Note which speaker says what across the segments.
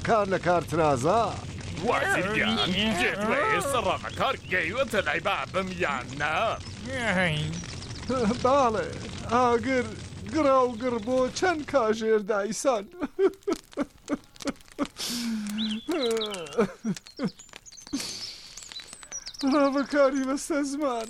Speaker 1: ڕاوەکار لە کارترازە.
Speaker 2: وازیریان جێتوێ ئێستا ڕاوەکار گەیوەتە لای بابم یان نا؟
Speaker 1: باڵێ ئاگر گڕا و گڕ بۆ چەند کاژێر دایسان. ڕاوەکاری بەستە زمان.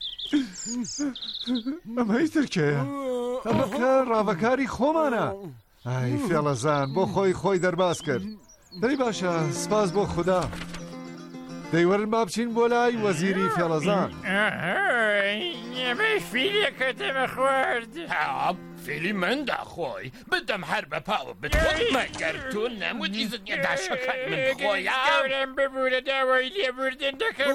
Speaker 1: ئەمەی ترکەیە ئەمەکە ڕاوەکاری خۆمانە. ئای فێڵەزان بۆ خۆی دەرباز کرد. دەی باشە سپاس بۆ خوددا. دەیوەرن با بچین بۆ لای وەزیری فێڵەزان.
Speaker 3: ئێمەی فیلێکەتەمە خوارد.
Speaker 2: فیلی من داخۆی بدەم هەر بە پاوە بتوان مەگەر تۆ نەموت ئیزت داشەکەت من بخۆیان
Speaker 3: ببوورە داوای لێبوردن دەکەم.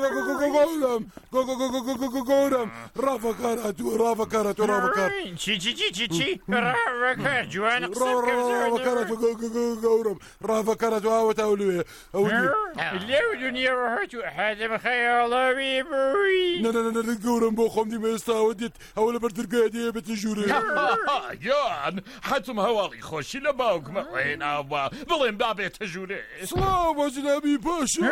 Speaker 4: گەورم ڕاوەکارە تۆ
Speaker 3: چی ڕاوەکار جوان
Speaker 4: گەورم ڕاوەکارە تو ئاوە تاولوێ
Speaker 3: لێو دنیاوە هاتوو حەدەم خەیاڵاوی بووی.
Speaker 4: گەورم بۆ خۆم دیمە ئێستاوە دیت ئەوە لە بەردرگای دێ بێتە ژوورێ.
Speaker 2: یان حتم هەواڵی خۆشی لە باوکمە خوێناوە بڵێم بابێتە ژوورێ.
Speaker 4: سڵاو بە جنابی پاشا.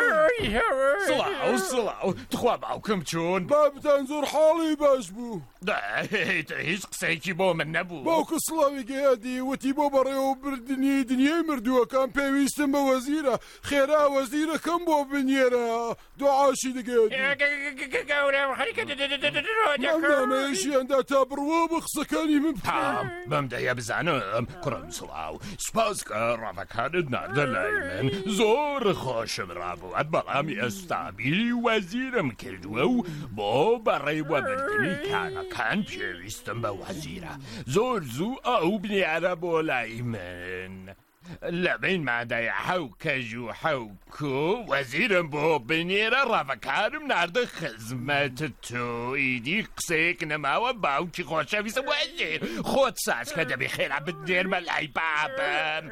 Speaker 2: سڵاو تخوا باوکم چۆن؟
Speaker 4: بابتان زۆر حاڵی باش بوو.
Speaker 2: هیچ قسەیەکی بۆ من نەبوو.
Speaker 4: باوکە سڵاوی گەیادی وتی بۆ بەڕێوە بردنی دنیای مردووەکان پێویستم بە وەزیرە خێرا وەزیرەکەم بۆ بنێرە دوعاشی دەگەێت.
Speaker 3: گەورم خەریکە
Speaker 4: نامەیەشیاندا تا بڕوە بە قسەکانی من
Speaker 2: بەم دەیە بزانم کوڕم سڵاو سپاس کە ڕاوەکارت ناردە لای من زۆر خۆشم ڕابووەت بەڵامی ئێستا بیری وەزیرم کردووە و بۆ بەڕێوەبردنی کارەکان پێویستم بە وەزیرە زۆر زوو ئەو بنیارە بۆ لای من. لە بین مادەیە حەو کەژ و حەو کو وەزیرم بۆ بنێرە ڕاوەکارم ناردە خزمەتت تۆ ئیدی قسەیەک نەماوە باوکی خۆشەویستم وەزیر خۆت ساز کە دەبێ خێرا بدێرمە لای بابم.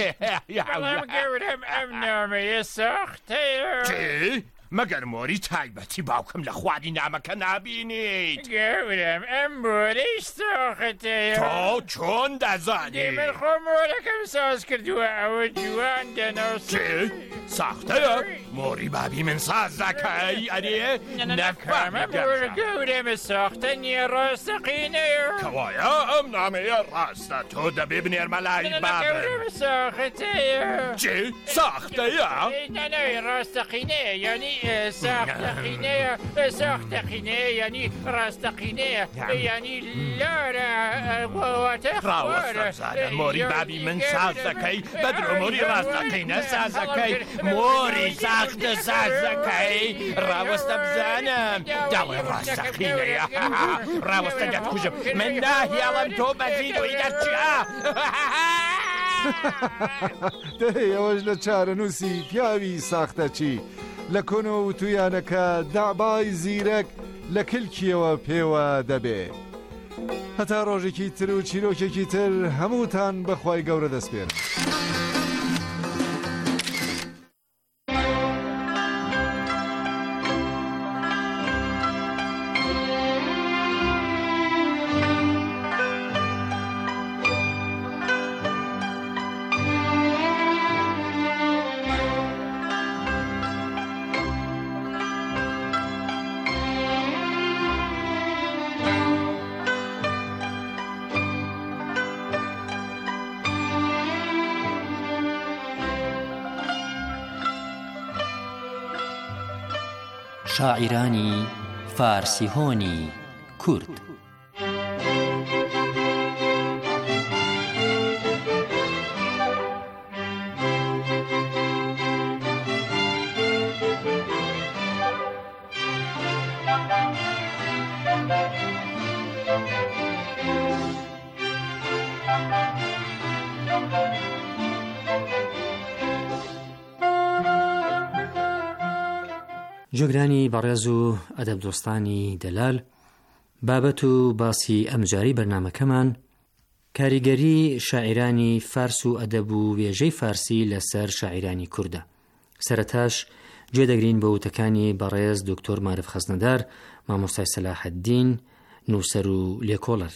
Speaker 3: گەورم ئەم نامەیە ساختەیە.
Speaker 2: چی؟ مەگەر مۆری تایبەتی باوکم لە خواری نامەکە نابینیت.
Speaker 3: گەورم ئەم مۆرەی ساختەیە.
Speaker 2: تۆ چۆن دەزانی؟
Speaker 3: من خۆ مۆرەکەم ساز کردووە ئەوە جوان دەنەوە.
Speaker 2: چی؟ ساختەیە؟ مۆری بابی من ساز دەکەی ئەرێ؟
Speaker 3: نەفەمە گەورەمە ساختە نییە ڕاستەقینەیە.
Speaker 2: کەوایە ئەم نامەیە ڕاستە تۆ دەبێ بنێرمە لای بابم.
Speaker 3: ساختەیە.
Speaker 2: چی؟ ساختەیە؟
Speaker 3: نەنەوەی ڕاستەقینەیە یعنی ساختەقینەیە ساختەقینەیە یعنی ڕاستەقینەیە یعنی لارە واتە
Speaker 2: ڕاوەستەزانە مۆری بابی من ساز دەکەی بەدرۆ مۆری ڕاستەقینە ساز دەکەی مۆری ساختە ساز دەکەی ڕاوەستە بزانم داوای ڕاستەقینەیە ڕاوەستە دەتکوژم من ناهێڵم تۆ بەزید و ئیدەرچیا.
Speaker 1: دەی ئەوەش لە چارەنووسی پیاوی ساختە چی لە کۆنە و تویانەکە دابای زیرەک لە کلکیەوە پێوە دەبێ. هەتا ڕۆژێکی تر و چیرۆکێکی تر هەمووتان بەخوای گەورە دەسپێن.
Speaker 5: شاعرانی فارسی هۆنی کورد. جۆگرانی بەڕێز و ئەدەب دۆستانی دەلال بابەت و باسی ئەمجاری بەرنامەکەمان کاریگەری شاعرانی فارس و ئەدەب و وێژەی فارسی لەسەر شاعرانی کوردە. سەرەتاش گوێ دەگرین بە وتەکانی بەڕێز دکتۆر مارف خەزنەدار مامۆستای سەلاحەددین نووسەر و لێکۆڵەر.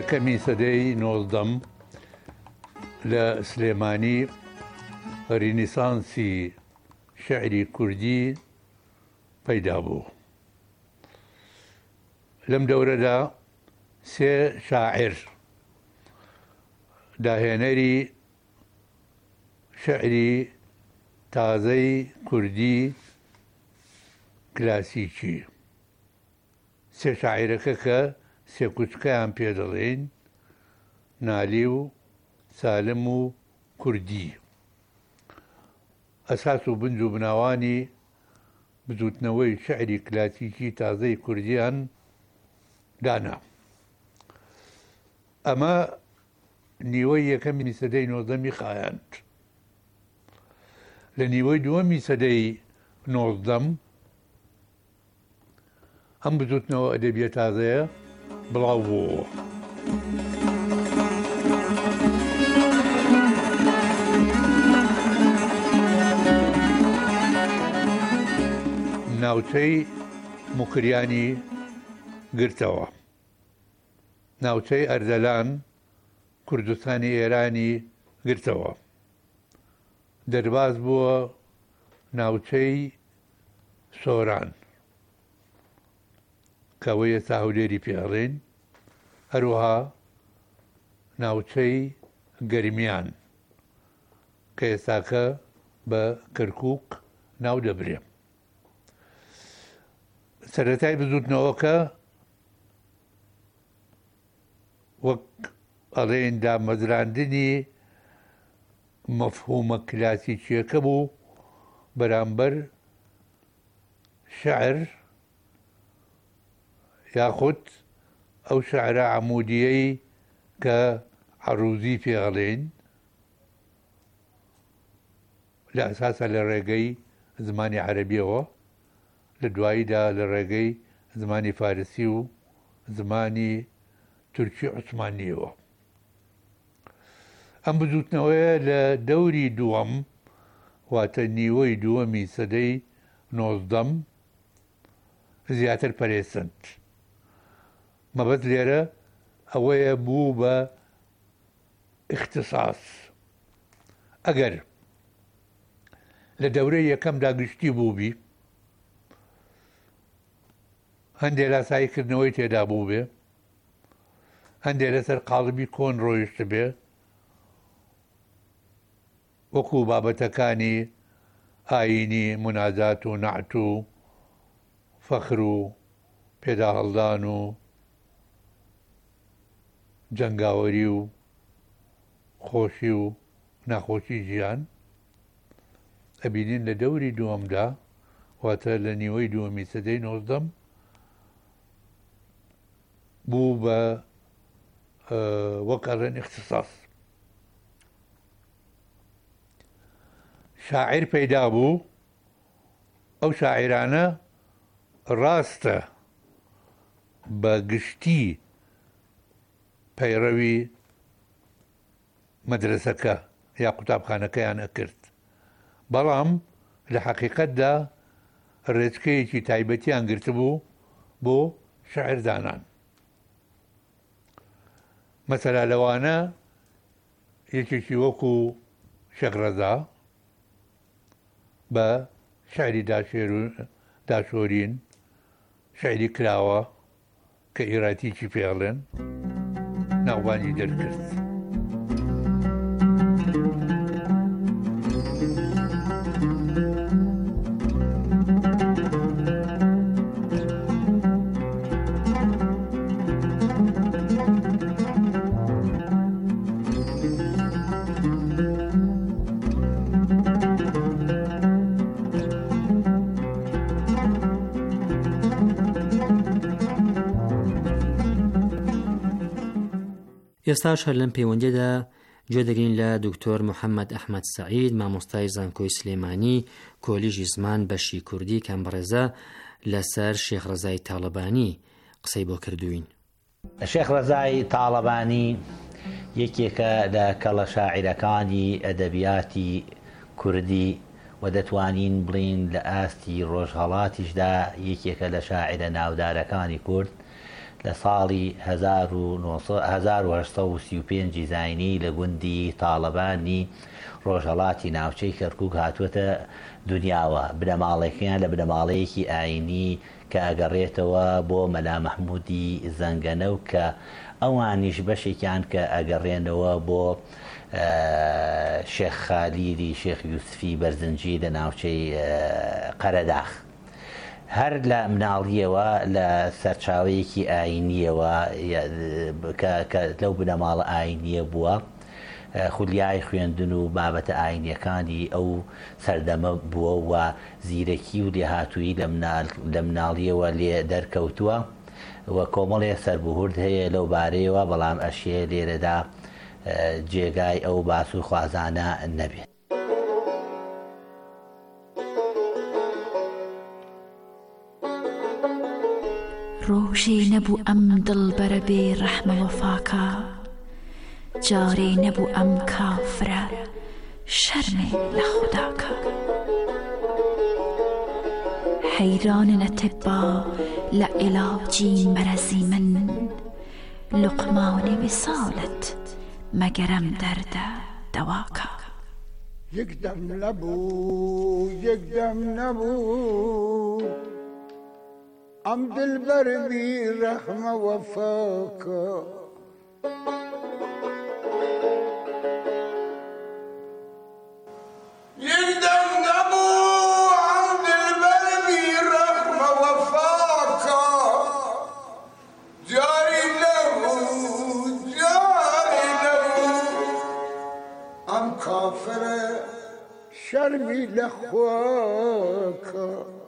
Speaker 6: یەکەمی سەدەی 19 لە سلێمانی ڕینیسانسی شعری کوردی پەیدا بوو. لەم دەورەدا 3 شاعر داهێنەری شعری تازەی کوردی کلاسیکی 3 شاعیرەکە کە 3 کوچکەیان پێ دەڵێن نالی و سالم و کوردی ئەساس و بنج و بناوانی بزوتنەوەی شعری کلاسیکی تازەی کوردیان دانا. ئەمە نیوەی یەکەمی سەدەی 19 خایاند. لە نیوەی دووەمی سەدەی 19 ئەم بزوتنەوە ئەدەبیە تازەیە بڵاو بووەوە. ناوچەی موکریانی گرتەوە. ناوچەی ئەردەلان کوردستانی ئێرانی گرتەوە. دەرباز بووە ناوچەی سۆران کەوەیە ساهولێری پێڵێن، هەروەها ناوچەی گەرمیان کە ئێستاکە بە کەرکووک ناو دەبرێ. سەرەتای بزوتنەوەکە وەک ئەڵێن دامەزراندنی مەفهومە کلاسیکیەکە بوو بەرامبەر شعر یاخود ئەو شعرە عەمودیەی کە عەروزی پێڵێن لە ئەساسە لە ڕێگەی زمانی عەرەبیەوە، لە دواییدا لە ڕێگەی زمانی فارسی و زمانی تورکی عوسمانیەوە. ئەم بزوتنەوەیە لە دەوری دووەم واتە نیوەی دووەمی سەدەی 19 زیاتر پەرێسند. مەبەست لێرە ئەوەیە بوو بە اختصاص. ئەگەر لە دەورەی یەکەمدا گشتی بووبی هەندێک لاساییکردنەوەی تێدا بوو بێ، هەندێک لەسەر قاڵبی کۆن ڕۆیشت بێ، وەکو بابەتەکانی ئاینی مناجات و نەعت و فەخر و پێداهەڵدان و جەنگاوەری و خۆشی و ناخۆشی ژیان، ئەبینین لە دەوری دووەمدا واتە لە نیوەی دووەمی سەدەی 19 بوو بە وەک ئەڵێن اختصاص. شاعر پەیدا بوو، ئەو شاعرانە ڕاستە بە گشتی پەیڕەوی مەدرسەکە یا قوتابخانەکەیان ئەکرد، بەڵام لە حەقیقەتدا ڕێچکەیەکی تایبەتیان گرتبوو بۆ شەعردانان. مەسەلا لەوانە یەکێکی وەکو شێخ ڕەزا بە شعری داشۆرین شعری کراوە کە ئیراتیکی پێڵێن ناوبانی دەرکرد.
Speaker 5: ئێستاش هەر لەم پەیوەندیدا گوێ دەگرین لە دکتۆر محەممەد ئەحمەد سەعید، مامۆستای زانکۆی سلێمانی کۆلیژی زمان بەشی کوردی کەمبڕێزە لەسەر شێخ ڕەزای تاڵەبانی قسەی بۆ کردوین.
Speaker 7: شێخ ڕەزای تاڵەبانی یەکێکە لە کەڵە شاعیرەکانی ئەدەبیاتی کوردی و دەتوانین بڵین لە ئاستی ڕۆژهەڵاتیشدا یەکێکە لە شاعرە ناودارەکانی کورد. لە ساڵی 1935 زاینی لە گوندی تاڵەبانی ڕۆژهەڵاتی ناوچەی کەرکووک هاتووەتە دنیاوە. بنەماڵێکیان لە بنەماڵەیەکی ئاینی کە ئەگەڕێتەوە بۆ مەلا مەحموودی زەنگەنە و کە ئەوانیش بەشێکیان کە ئەگەڕێنەوە بۆ شێخ خالیری شێخ یوسفی بەرزنجی لە ناوچەی قەرەداخ. هەر لە مناڵیەوە لە سەرچاوەیەکی ئاینیەوە کە لەو بنەماڵە ئاینیە بووە، خولیای خوێندن و بابەتە ئاینیەکانی ئەو سەردەمە بووە و زیرەکی و لێهاتووی لە مناڵیەوە لێ دەرکەوتووە و کۆمەڵێ سەربهورد هەیە لەو بارەیەوە، بەڵام ئەشێ لێرەدا جێگای ئەو باس و خوازانە نەبێت.
Speaker 8: ڕۆژێ نەبوو ئەم دڵبەرە بێ ڕەحمە وەفاکە، جارێ نەبوو ئەم کافرە شەرمێ لە خوداکە. حەیرانە تبا لە عیلاجی مەرەزی من، لقمانی وسالت مەگەرەم دەردە دەواکە.
Speaker 9: یەکدەم نەبوو ئەم دڵبەر بی ڕەحمە وەفاکە. شرمی لخواکا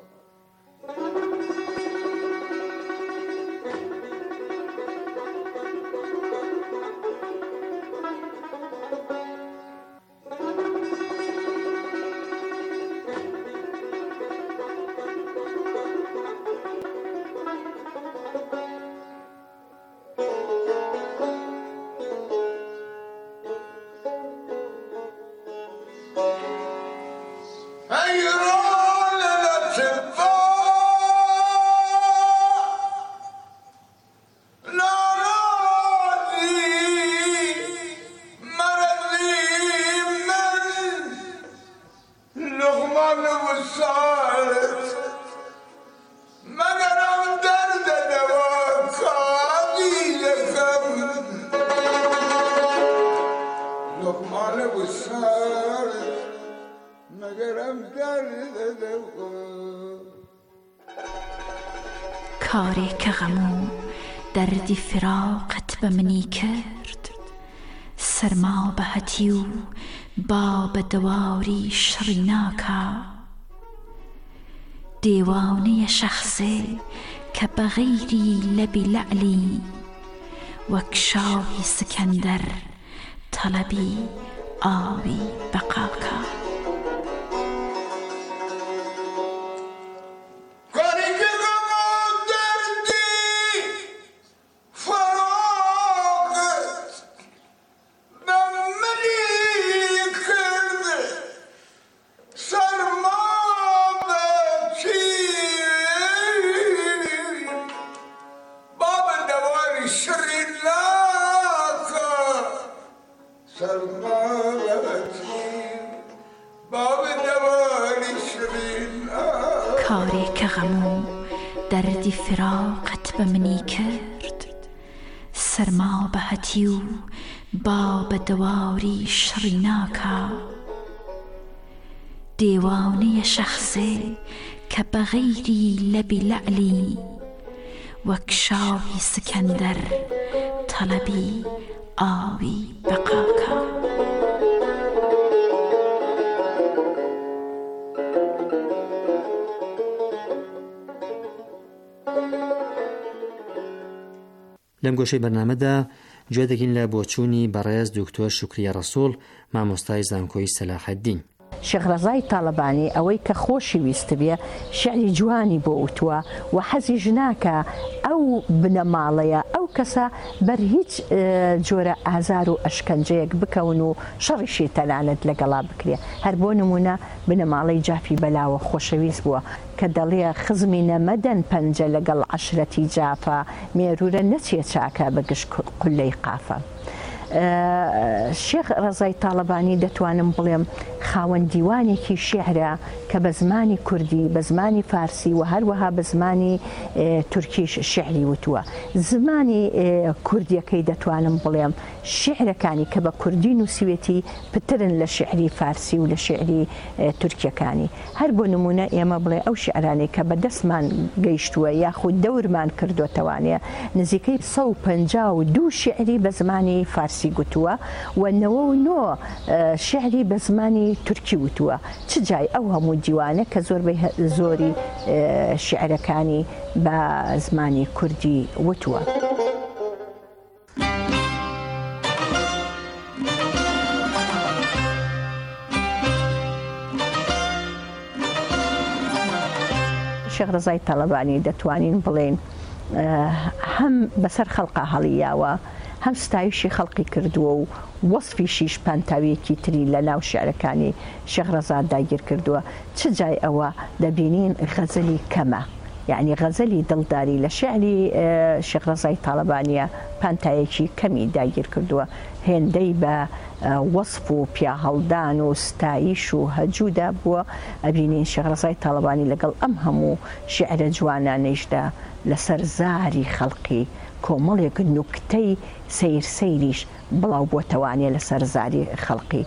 Speaker 8: کارێکە غەم و دەردی فراقت بە منی کرد، سەرما بەهەتی و با بە دەواری شڕی ناکە. دێوانەیە شەخسێ کە بە غەیری لەبی لەعلی، وەک شاوی سکەندەر تەڵەبی ئاوی بەقاکە. کارێکە غەم و دەردی فراقت بە منی کرد، سەرما بەهەتی و با بە دەواری شڕی ناکە. دێوانەیە شەخسێ کە بە غەیری لەبی لەعلی، وەک شاوی سکەندەر تەڵەبی ئاوی بەقاکە.
Speaker 5: لەم گۆشەی بەرنامەدا گوێ دەگین لە بۆچوونی بەڕێز دکتۆر شوکریە ڕەسوڵ، مامۆستای زانکۆی سەلاحەددین.
Speaker 10: شێخ ڕەزای تاڵەبانی ئەوەی کە خۆشی ویست بێ شعری جوانی بۆ وتووە و حەزیش ناکە ئەو بنەماڵەیە ئەو کەسە بەر هیچ جۆرە ئازار و ئەشکەنجەیەک بکەون و شەڕیشی تەلانت لەگەڵا بکرێ. هەر بۆ نمونە بنەماڵەی جافی بەلاوە خۆشەویست بووە کە دەڵێ خزمی نەمەدەن پەنجە لەگەڵ عەشرەتی جافە مێرورە نەچێ چاکە بەگشت قولەی قافە. شێخ ڕەزای تاڵەبانی دەتوانم بڵێم خاوەن دیوانێکی شێعرە کە بە زمانی کوردی بە زمانی فارسی و هەروەها بە زمانی تورکیش شعری وتووە. زمانی کوردیەکەی دەتوانم بڵێم شعرەکانی کە بە کوردی نووسوێتی پترن لە شعری فارسی و لە شعری تورکیەکانی. هەر بۆ نمونە ئێمە بڵێ ئەو شعرانەی کە بە دەستمان گەیشتووە یاخود دەورمان کردوتەوانێ نزیکەی 152 شعری بە زمانی فارسی گوتووە و 99 شعری بە زمانی تورکی وتووە. چ جای ئەو هەموو دیوانە کە زۆری شعرەکانی بە زمانی کوردی وتووە. شێخ ڕەزای تاڵەبانی دەتوانین بڵێن هەم بەسەر خەڵقا هەڵیاوە هەم ستایشی خەڵقی کردووە و وەسفیشیش پانتاویەکی تری لە ناو شعرەکانی شێخ ڕەزا داگیر کردووە. چ جای ئەوە دەبینین غەزەلی کەمە، یعنی غەزەلی دڵداری لە شعری شێخ ڕەزای تاڵەبانیە پانتایەکی کەمی داگیر کردووە، هێندەی بە وەسف و پیاهەڵدان و ستایش و هەجوودا بووە. ئەبینین شێخ ڕەزای تاڵەبانی لەگەڵ ئەم هەموو شعرە جوانانەیشدا لەسەر زاری خەڵقی کۆمەڵێک نوکتەی سەیریش بڵاو بۆتەوانێ لەسەر زاری خەڵقی.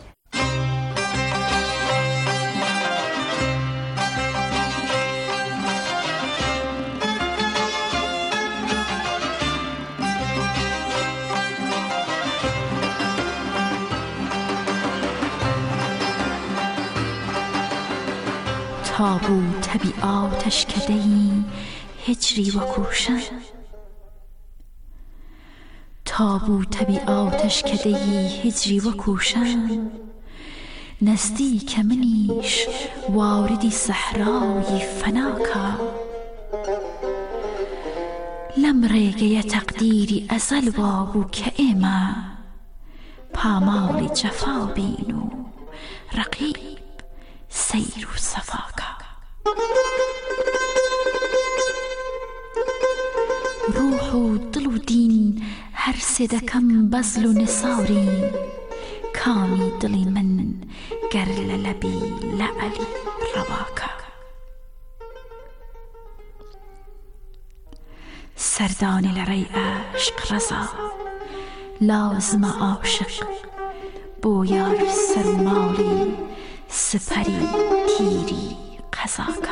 Speaker 8: تابوو تەبی ئاوتەشکەدەی هجری وەکوشە تابوو تەبی ئاوتەشکەدەی هجری وەکوشە نزدیکە منیش واردی سەحراوی فەناکە لەم ڕێگەیە تەقدیری ئەزەل وابوو کە ئێمە پاماڵی جەفا بین و ڕەقیب سەیر و سەفاکە ڕوح و دڵ و دین هەر سێ دەکەم بەزل و نسارین کامی دڵی من گەر لە لەبی لە عەلی ڕەواکە سەردانی لە ڕێی عەشق ڕەزا لازمە عاشق بۆ یار سەرماڵی سپەری تیری قەزاکە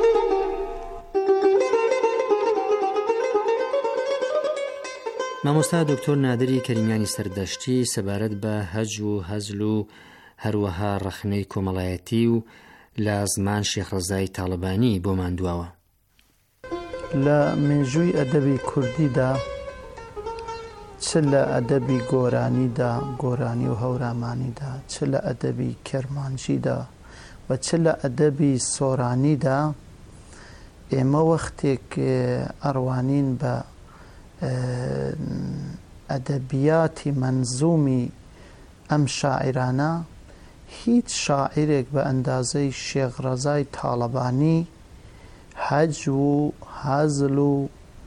Speaker 5: مامۆستا دکتۆر نادری کەریمیانی سەردەشتی سەبارەت بە هەج و هەزل و هەروەها ڕەخنەی کۆمەڵایەتی و لە زمان شێخ ڕەزای تاڵەبانی بۆمان دواوە.
Speaker 11: لە مێژووی ئەدەبی کوردیدا چ لە ئەدەبی گۆرانیدا گۆرانی و هەورامانیدا چ لە ئەدەبی کەرمانجیدا و چ لە ئەدەبی سۆرانیدا ئێمە وەختێک ئەڕوانین بە ئەدەبیاتی منزومی ئەم شاعرانە هیچ شاعرێک بە ئەندازەی شێخ ڕەزای تاڵەبانی حەج و هەزل و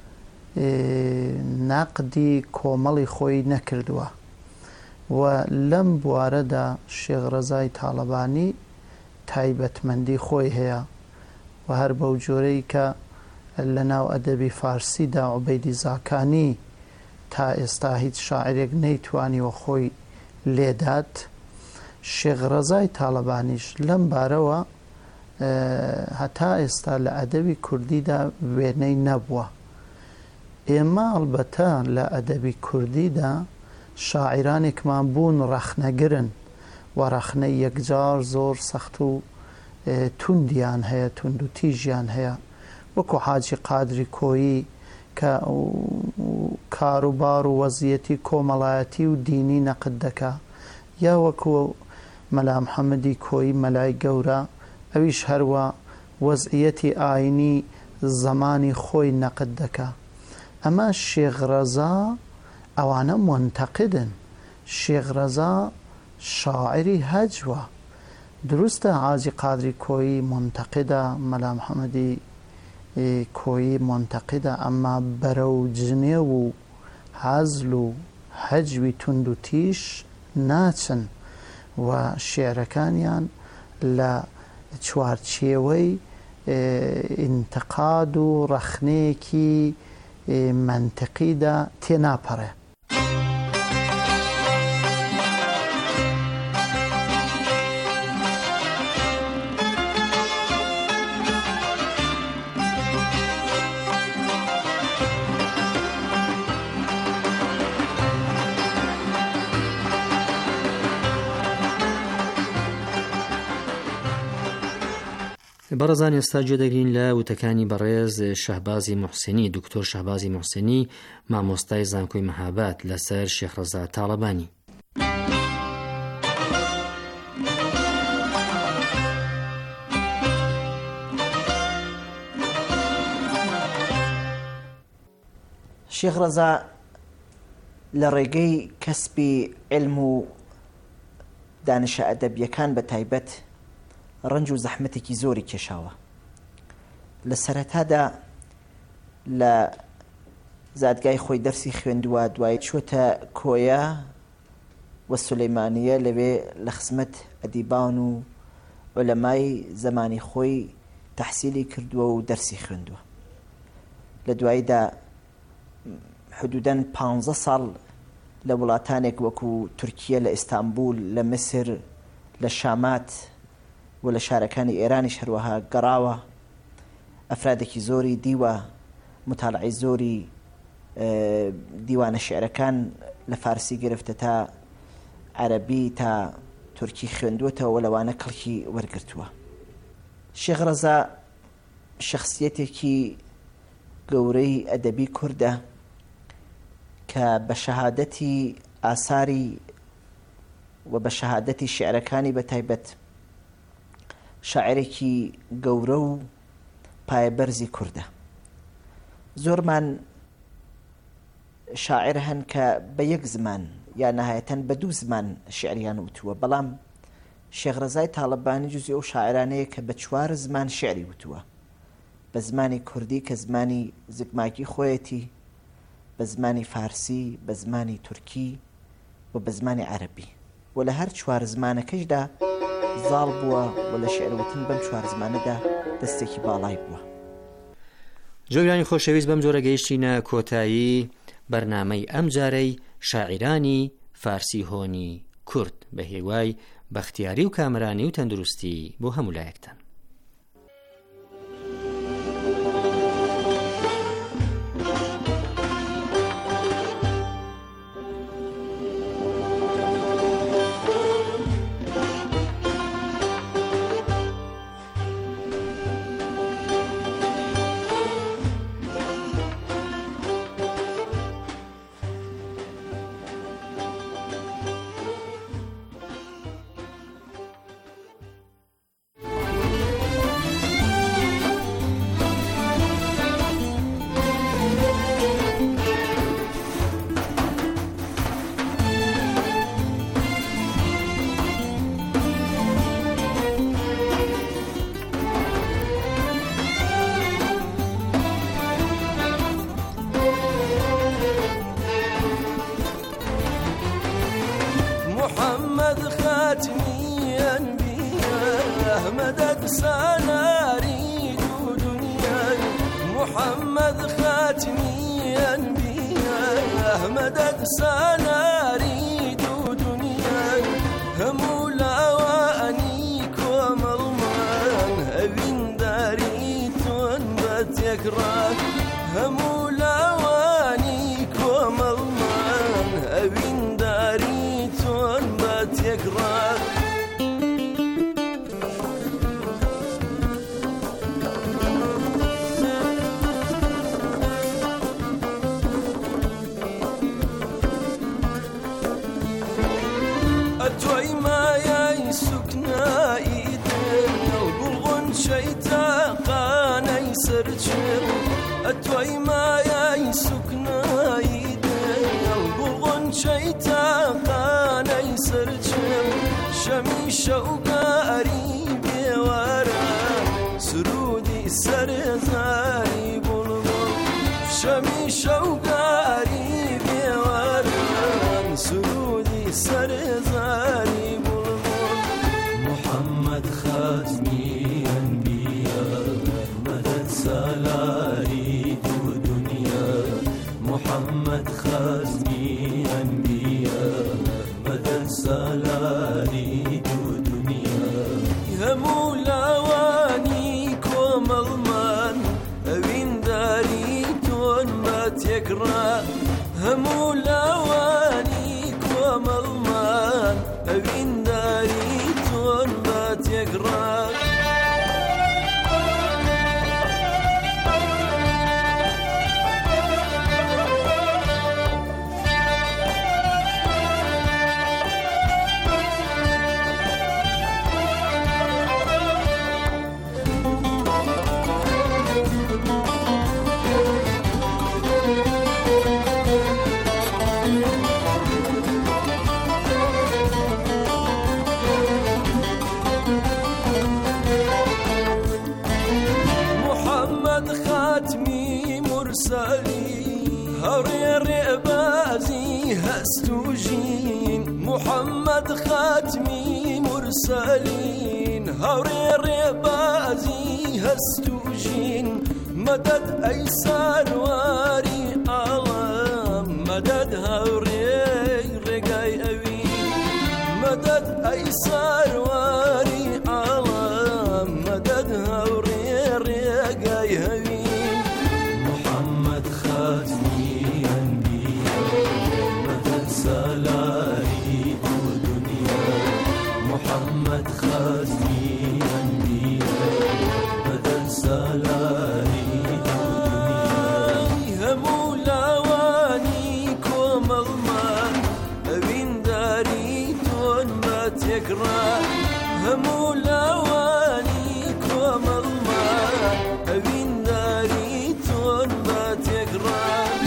Speaker 11: نەقدی کۆمەڵی خۆی نەکردووە و لەم بوارەدا شێخ ڕەزای تاڵەبانی تایبەتمەندی خۆی هەیە و هەر بەو جۆرەی کە لە ناو ئەدەبی فارسیدا عوبەیدی زاکانی تا ئێستا هیچ شاعرێک نەیتوانیوە خۆی لێدات شێخ ڕەزای تاڵەبانیش لەم بارەوە هەتا ئێستا لە ئەدەبی کوردیدا وێنەی نەبووە. ئێمە ئەڵبەتە لە ئەدەبی کوردیدا شاعرانێکمان بوون ڕەخنەگرن و ڕەخنەی یەکجار زۆر سەخت و توندیان هەیە توند و تیژیان هەیە وەکو حاجی قادری کۆیی کە کاروبار و وەزیەتی کۆمەڵایەتی و دینی نەقد دەکا یا وەکو مەلا محەممەدی کۆی مەلای گەورە ئەویش هەروە وەزعیەتی ئاینی زەمانی خۆی نەقد دەکا. ئەمە شێخ ڕەزا ئەوانە منتەقدن. شێخ ڕەزا شاعری هەجوە. دروستە حاجی قادری کۆیی منتەقدە، مەلا محەممەدی کۆیی منتەقدە، ئەمما بەرەو جنێ و هەزل و هەجوی تند و تیش ناچن و شێعرەکانیان لە چوارچێوەی ئینتقاد و ڕەخنەیەکی منتقیدا تێناپەڕێ.
Speaker 5: بەڕێزان ئێستا گوێ دەگرین لە وتەکانی بەڕێز شەهبازی موحسینی، دکتۆر شەهبازی موحسینی، مامۆستای زانکۆی مەهاباد لەسەر شێخ ڕەزا تاڵەبانی.
Speaker 12: شێخ ڕەزا لە ڕێگەی کەسبی علم و دانشە ئەدەبیەکان بە تایبەت ڕنج و زەحمەتێکی زۆری کێشاوە. لە سەرەتادا لە زادگای خۆی دەرسی خوێندووە، دوای چووەتە کۆیە و سولەیمانیە، لەوێ لە خزمەت ئەدیبان و عولەمای زەمانی خۆی تەحسیلی کردووە و دەرسی خوێندووە. لە دواییدا حدودەن 15 ساڵ لە وڵاتانێک وەکو تورکیە، لە ئیستانبول، لە مسر، لە شامات و لە شارەکانی ئێرانیش هەروەها گەڕاوە. ئەفرادێکی زۆری دیوە، متالعی زۆری دیوانە شعرەکان لە فارسی گرفتە تا عەرەبی تا تورکی خوێندووەتەوە و لەوانە کەڵکی وەرگرتووە. شێخ ڕەزا شەخسیەتێکی گەورەی ئەدەبی کوردە کە بە شەهادەتی ئاساری و بە شەهادەتی شعرەکانی بە تایبەت شاعرێکی گەورە و پایەبەرزی کوردە. زۆرمان شاعر هەن کە بە یەک زمان یا نەهایەتەن بە 2 زمان شعریان وتووە، بەڵام شێخ ڕەزای تاڵەبانی جوزی ئەو شاعرانەیە کە بە 4 زمان شعری وتووە، بە زمانی کوردی کە زمانی زگماکی خۆیەتی، بە زمانی فارسی، بە زمانی تورکی و بە زمانی عەرەبی، و لە هەر 4 زمانەکەشدا زاڵ بووە و لە شعروتن بەم 4 زمانەدا دەستێکی باڵای بووە.
Speaker 5: جۆگرانی خۆشەویست، بەم جۆرە گەیشتینە کۆتایی بەرنامەی ئەم جارەی شاعیرانی فارسی هۆنی کورد، بە هێوای بەختیاری و کامرانی و تەندروستی بۆ هەموو لایەکتان.
Speaker 13: شەوگاری بێوارە سرودی سەرزاری بوڵبوڵ شەمی شەوگاری بێوارە سرودی سەرزاری بوڵبوڵ محەممەد خاتمی ئەنبیا مەدەد سالاری دوو دنیا محەممەد خاتمی ئەنبیا مەدەد سالاری دوو دنیا هەموو لاوانی کۆمەڵمان ئەوینداری تۆن بە تێکڕا هەموو لاوانی کۆمەڵمان ئەوینداری تۆن بە تێکڕا هەڕێ ڕێبازی هەست و ژین محەممەد خاتمی مرسەلین هەڕێ ڕێبازی هەست و ژین مەدەد ئەی سارواری ئاڵام مەدەد هەوڕێ ڕێگای ئەوین مەدەد ئەی سارواری ئاڵام مەدەد هەوڕێ ڕێگای هەوین محەممەد خاتمی ئەنبیا مەدەد سالاری دوو دنیا محەممەد خاتمی ئەنبیا مەدەد سالاری دوو دنیا هەموو لاوانی کۆمەڵمان ئەوینداری تۆن بە تێکڕا هەموو لاوانی کۆمەڵمان ئەوینداری تۆن بە تێکڕا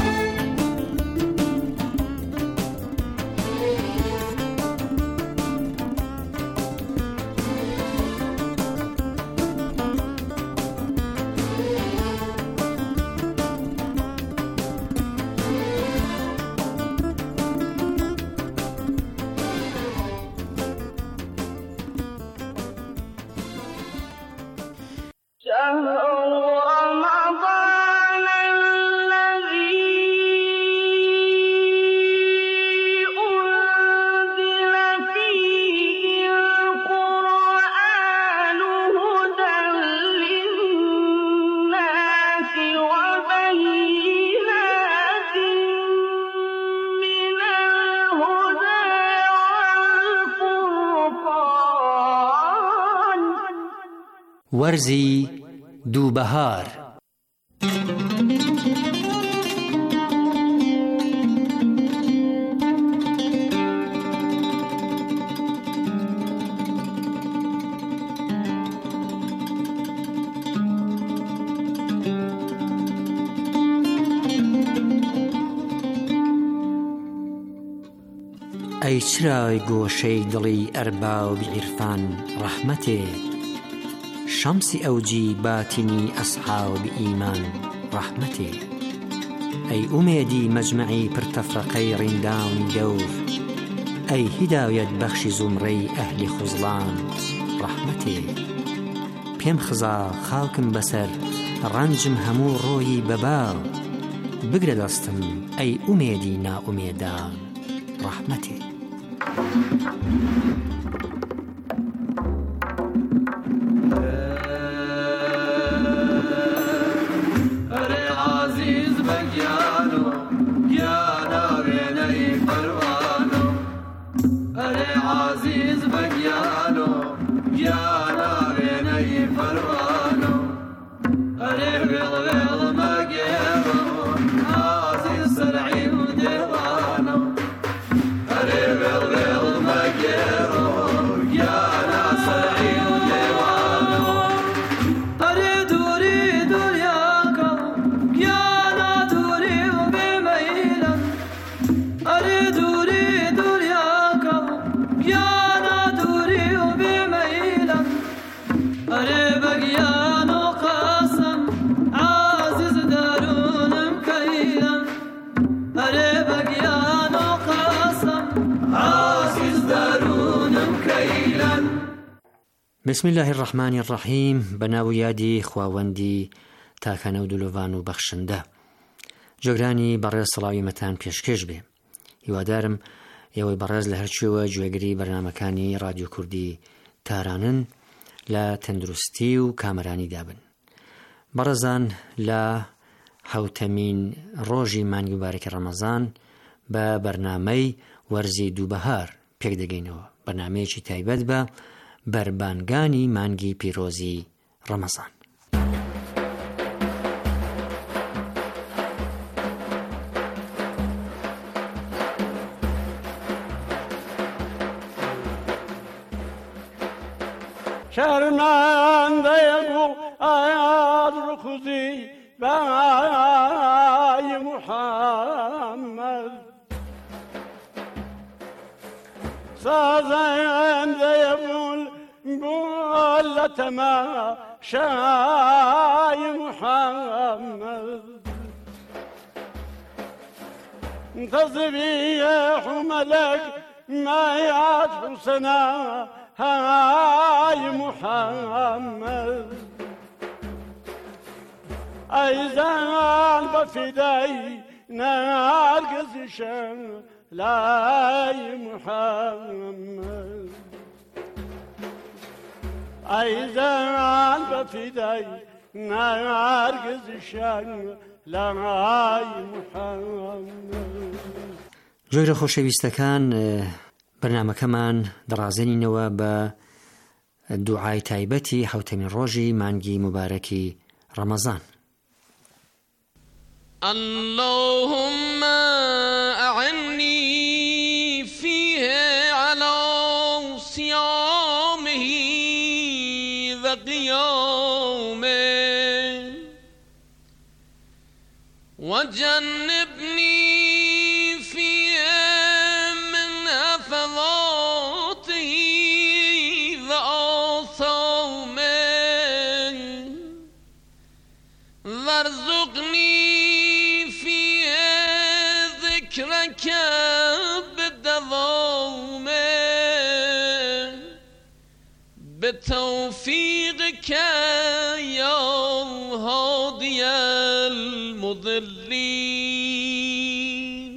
Speaker 5: وەرزی دووبەهار ئەی چرای گۆشەی دڵی ئەرباو عیرفان ڕەحمەتێ شەمسی ئەوجی باتینی ئەسحاب ئیمان ڕەحمەتێ ئەی ئومێدی مەجمەعی پرتەفرەقەی ڕینداوی دەور ئەی هیدایەت بەخشی زومرەی ئەهلی خوزڵان ڕەحمەتێ پێم خزا خاڵکم بەسەر ڕەنجم هەموو ڕۆیی بەباو بگرە دەستم ئەی ئومێدی نائومێدان ڕەحمەتێ
Speaker 14: دوری و
Speaker 5: بسم الله الرحمن الرحیم. بەناو یادی خواوەندی تاکانە و دلۆڤان و بەخشندە. جۆگرانی بەڕێز سڵاویمەتان پێشکەش بێ. هیوادارم ئێوەی بەڕێز لە هەرچیەوە گوێگری بەرنامەکانی رادیۆ کوردی تارانن لە تەندروستی و کامەرانی دابن. بەڕێزان، لە حوتەمین ڕۆژی مانگی مبارەکی ڕەمەزان بە بەرنامەی وەرزی دووبەهار پێک دەگەینەوە، بەرنامەیەکی تایبەت بە بەربانگانی مانگی پیرۆزی ڕەمەزان.
Speaker 14: شرمنده قرآن رخوزی بای محمد سازنده بولتما شای محمد تزبیح ملک ما يعرف سنا هاي محمد أيزان بفداي نرقص شم لاي محمد أيزان بفداي نرقص شم لاي محمد.
Speaker 5: جۆگرە خۆشەویستەکان، بەرنامەکەمان دەڕازێنینەوە بە دوعای تایبەتی حوتەمین ڕۆژی مانگی مبارەکی ڕەمەزان.
Speaker 13: اللهم أعني فيه على صيامه وقيامه وجنبني بتوفيقك يا هادي المضلين.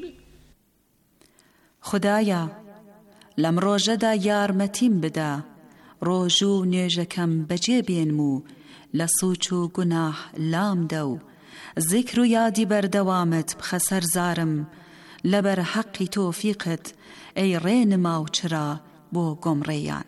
Speaker 15: خدایا لەم ڕۆژەدا یارمەتیم بدە، ڕۆژ و نوێژەکەم بەجێ بێنم و لە سووچ و گوناح لام دە و ذیکر و یادی بەردەوامت بخە سەرزارم لەبەر حەقی تۆفیقت ئەی ڕێنما و چرا بۆ گۆمڕێیان.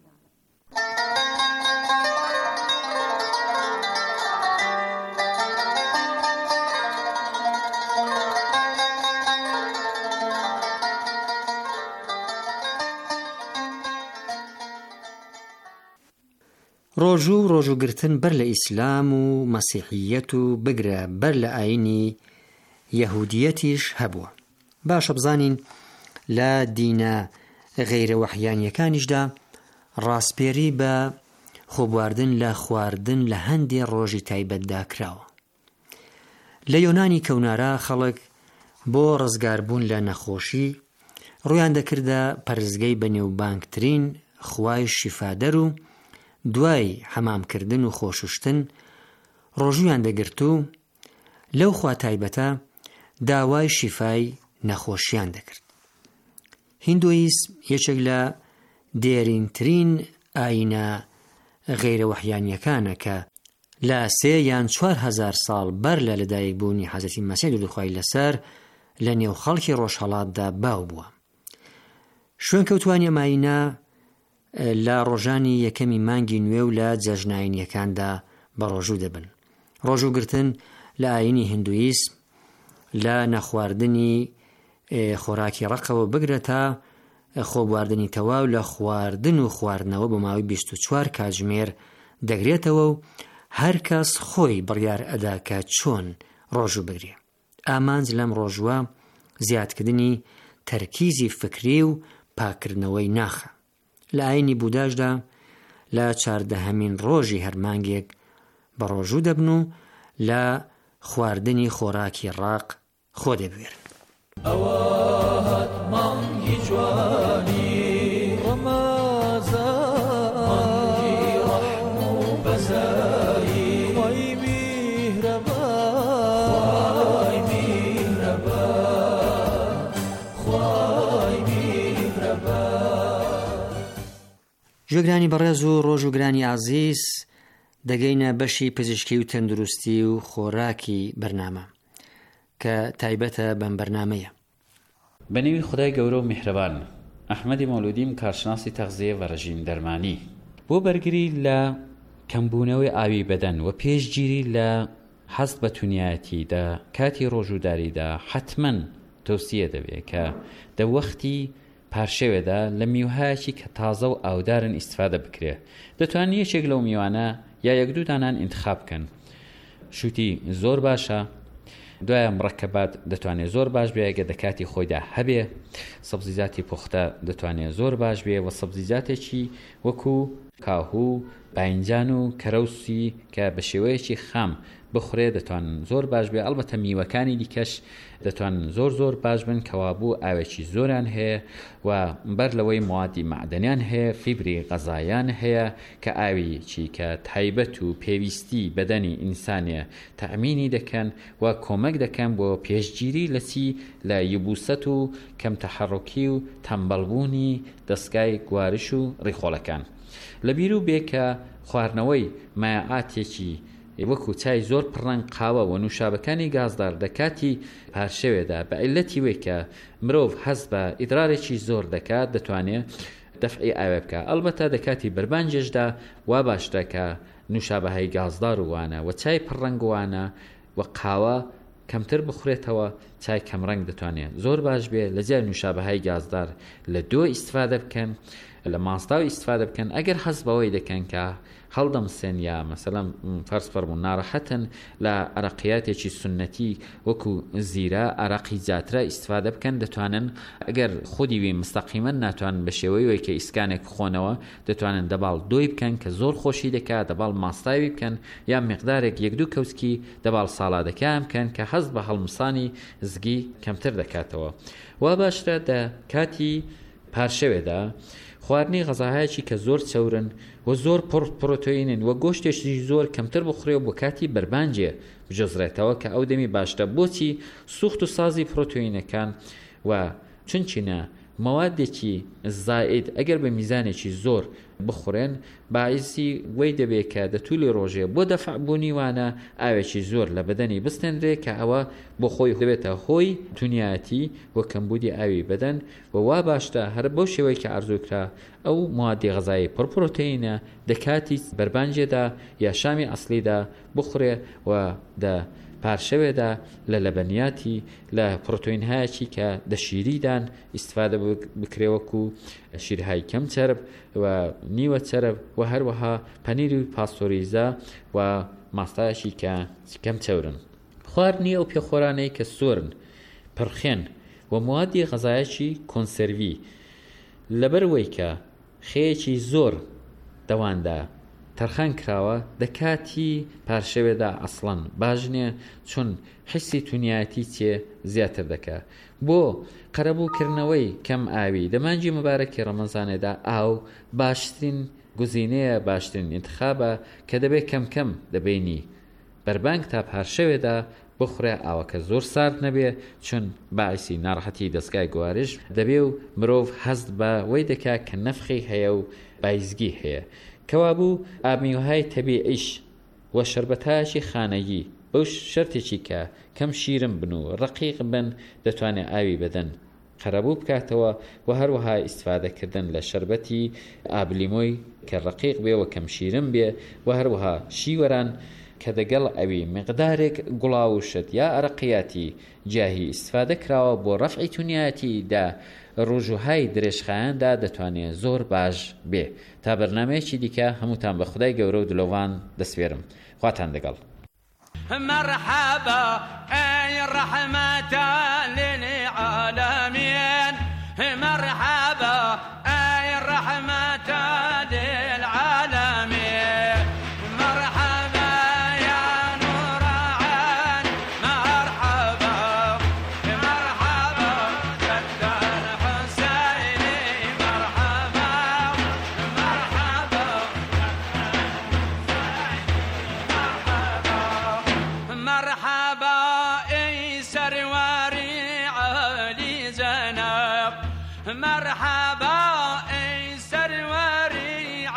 Speaker 5: ڕۆژ و ڕۆژوگرتن بەر لە ئیسلام و مەسیحیەت و بگرە بەر لە ئاینی یەهودیەتیش هەبووە. باشە بزانین لە دینە غەیرە وەحیانیەکانیشدا ڕاستپێری بە خۆبواردن لە خواردن لە هەندێک ڕۆژی تایبەتدا کراوە. لە یۆنانی کەونارا خەڵک بۆ ڕزگاربوون لە نەخۆشی ڕوویان دەکردە پەرستگەی بەنێوبانگترین خوای شیفادەر و دوای حەمامکردن و خۆشوشتن ڕۆژویان دەگرت و لەو خوا تایبەتە داوای شیفای نەخۆشیان دەکرد. هیندۆیسم یەکێک لە دێرینترین ئاینە غەیرە وەحیانیەکانە کە لە 3 یان 4,000 ساڵ بەر لە لەدایکبوونی حەزرەتی مەسیح دوودخوای لەسەر لە نێو خەڵکی ڕۆژهەڵاتدا باو بووە. شوێن کەوتوانی ئەم ئاینە لە ڕۆژانی یەکەمی مانگی نوێ و لە جەژناینیەکاندا بەڕۆژوو دەبن. ڕۆژوگرتن لە ئاینی هیندویسم لە نەخواردنی خۆراکی ڕقەوە بگرە تا خۆبواردنی تەواو لە خواردن و خواردنەوە بە ماوەی 24 کاتژمێر دەگرێتەوە و هەر کەس خۆی بڕیار ئەدا کە چۆن ڕۆژوو بگرێ. ئامانج لەم ڕۆژوە زیادکردنی تەرکیزی فکری و پاکردنەوەی ناخە. لە ئاینی بوداشدا لە 14هەمین ڕۆژی هەرمانگێک بە ڕۆژوو دەبن و لە خواردنی خۆراکی ڕاق خۆ دەبوێرن.
Speaker 13: ئەوەت مانگی جوانی ڕەمەزان مانگی
Speaker 5: گوێگرانی بەڕێز و ڕۆژ و گرانی عزیز، دەگەینە بەشی پزیشکی و تەندروستی و خۆراکی بەرنامە کە تایبەتە بەم بەرنامەیە.
Speaker 16: بەنێوی خودای گەورە و میهرەبان، ئەحمەدی مەولودیم کارشناسی تەغذیە و ڕەژیم دەرمانی بۆ بەرگری لە کەمبوونەوەی ئاوی بەدەن و پێشگیری لە حەست بە تونایەتیدا کاتی ڕۆژووداریدا حتمەن تۆسیە دەبێت کە دەوەختی پارشەوێدا لە میوهایەکی کە تازە و ئاودارن ئیستفادە بکرێ. دەتوانین یەکێک لەو میوانە یا یەک دوو دانان ئینتخاب بکەن. شوتی زۆر باشە، دوایە مڕەکەبات دەتوانێت زۆر باش بێ ئەگە دەکاتی خۆیدا هەبێ، سەبزیجاتی پوختە دەتوانێت زۆر باش بێ و سەبزیجاتێکی وەکو کاهوو، باینجان و کەرەوسی کە بە شێوەیەکی خام بخورێ دەتوانن زۆر باش بێ. ئەڵبەتە میوەکانی دیکەش دەتوانن زۆر باش بن کەوابوو ئاوێکی زۆران هەیە و بەر لەوەی موادی معدەنیان هەیە، فیبری غەزایان هەیە کە ئاویی کە تایبەت و پێویستی بەدەنی ئینسانێ تەئمینی دەکەن و کۆمەک دەکەن بۆ پێشگیری لە چی لە یبوسەت و کەم تەحەڕۆکی و تەمبەڵبوونی دەستگای گوارش و ڕیخۆڵەکان. لەبیر و بێ کە خواردنەوەی مایعاتێکی وەکو چای زۆر پڕەنگ قاوە و نوشابەکانی گازدار دەکاتی پارشەوێدا بە عیلەتی وێ کە مرۆڤ هەست بە ئیدرارێکی زۆر دەکات دەتوانێت دەفعی ئاوێ بکە. ئەڵبەتە دەکاتی بربانجێشدا وا باشترە کە نوشابەهای گازدار وانە و چای پڕەنگ وانە و قاوە کەمتر بخورێتەوە، چای کەمڕەنگ دەتوانێت زۆر باش بێ. لە جای نوشابەهای گازدار لە دۆ ئیستفادە بکەن، لە ماستاو ئیستفادە بکەن. ئەگەر هەست بەوەی دەکەن کە هەڵدەمسێن یا مەسەلەن فەرز فەرموون ناڕەحەتن لە عەرەقیاتێکی سونەتی وەکو زیرە عەرەقی جاترە ئیستفادە بکەن، دەتوانن ئەگەر خودی وی مستەقیمەن ناتوانن بە شێوەیەوەی کە ئیسکانێک بخۆنەوە دەتوانن دەباڵ دۆی بکەن کە زۆر خۆشی دەکات، دەباڵ ماستاوی بکەن یا مقدارێک یەک دوو کەوسکی دەباڵ ساڵادەکان بکەن کە هەست بە هەڵمسانی زگی کەمتر دەکاتەوە. وا باشترە دە کاتی پارشەوێدا خواردنی غەزاهایەکی کە زۆر چەورن و زۆر پڕۆتۆینن و گۆشتێکی زۆر کەمتر بخورێ و بۆ کاتی بربانجێ بجۆزرێتەوە کە ئەو دەمی باشتە. بۆچی سوخت و سازی پڕۆتۆینەکان و چونچینە مەوادێکی زائد ئەگەر بە میزانێکی زۆر بخورێن باعیسی وەی دەبێت کە دەتولی ڕۆژێ بۆ دەفعبوونی وانە ئاوێکی زۆر لە بەدەنی بستێنرێ کە ئەوە بۆ خۆی دەبێتە هۆی تونایەتی و کەمبودی ئاوی بەدەن و وا باشتە هەر بەو شێوەی کە ئارزووکرا ئەو موادی غەزایی پڕپڕۆتەینە دەکاتی بربانجێدا یا شامی ئەسلیدا بخورێ و دە پارشەوێدا لە لەبەنیاتی لە پڕۆتۆینهایەکی کە دەشیریدان ئیستفادە بکرێوەکو شیرهای کەم چرب و نیوە چرب و هەروەها پەنیری و پاستۆریزە و ماستایەکی کە کەم چەورن. خواردنی ئەو پێخۆرانەی کە سۆرن، پڕخێن و موادی غەزایەکی کۆنسەروی لەبەرەوەی کە خێیەکی زۆر دەواندا تەرخان کراوە دەکاتی پارشەوێدا ئەسڵەن باش نییە، چون حسی تونایەتی چێ زیاتر دەکا. بۆ قەرەبووکردنەوەی کەم ئاوی دەمانجی مبارەکی ڕەمەزانێدا ئاو باشترین گوزینەیە، باشترین ئینتخابە کە دەبێت کەم کەم دەبینی بربانگ تا پارشەوێدا بخورێ ئاوەکە زۆر سارد نەبێ، چون باعیسی ناڕەحەتی دەستگای گوارش دەبێ و مرۆڤ هەست بە وەی دەکا کە نەفخی هەیە و بایزگی هەیە. کەوابوو ئابمیوهای تەبیعیش و شەربەتایەکی خانەیی بەو شەرتێکی کە کەم شیرن بن و ڕەقیق بن دەتوانێت ئاوی بەدەن قەرەبوو بکاتەوە و هەروەها ئیستفادەکردن لە شەربەتی ئابلیمۆی کە ڕەقیق بێ و کەم شیرن بێ و هەروەها شیوەران کە دەگەڵ ئەوی مقدارێک گوڵاوشت یا ئەرەقیاتی جاهی ئیستفادە کراوە بۆ ڕەفعی تونایەتیدا ڕۆژوهای درێژخایاندا دەتوانێت زۆر باش بێ. تا بەرنامەیەکی دیکە هەمووتان بە خودای گەورە و دلۆڤان دەسپێرم. خواتان دەگەڵ.
Speaker 13: مرحبا أي رحمة للعالمين، مرحبا أي رحمة للعالمين، مرحبا يا نور عين، مرحبا مرحبا جد الحسيني، مرحبا مرحبا مرحبا إيسر وريع لزنب، مرحبا إيسر وريع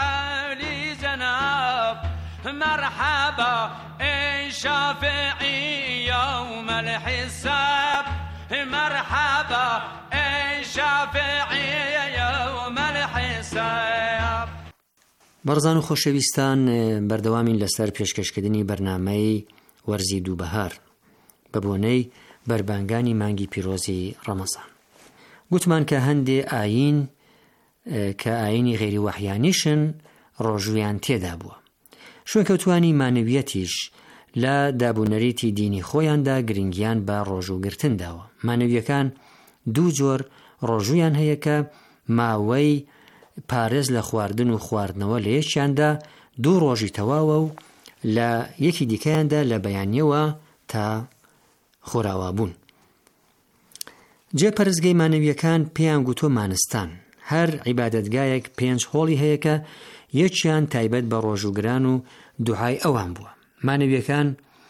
Speaker 13: مرحبا ای شافعی یوم الحساب مرحبا ای شافعی یوم الحساب.
Speaker 5: بەڕزان و خۆشەویستان، بەردەوامین لەسەر پێشکەشکردنی بەرنامەی وەرزی دووبەهار بە بۆنەی بەربانگانی مانگی پیرۆزی ڕەمەزان. گوتمان کە هەندێ ئاین کە ئاینی غێری وەحیانیشن ڕۆژویان تێدا بووە. شوێنکەوتوانی مانەویەتیش لە دابوونەریتی دینی خۆیاندا گرنگیان بە ڕۆژوگرتن داوە. مانەویەکان دوو جۆر ڕۆژویان هەیە کە ماوەی پارێز لە خواردن و خواردنەوە لە یەکیاندا 2 ڕۆژی تەواوە و لە یەکی دیکەیاندا لە بەیانیەوە تا خۆراوا بوون. جێپەرزگەی مانەویەکان پێیان گوتۆ مانستان. هەر عیبادەتگایەک 5 هۆڵی هەیە کە یەکیان تایبەت بە ڕۆژوگران و دوعای ئەوان بووە. مانەویەکان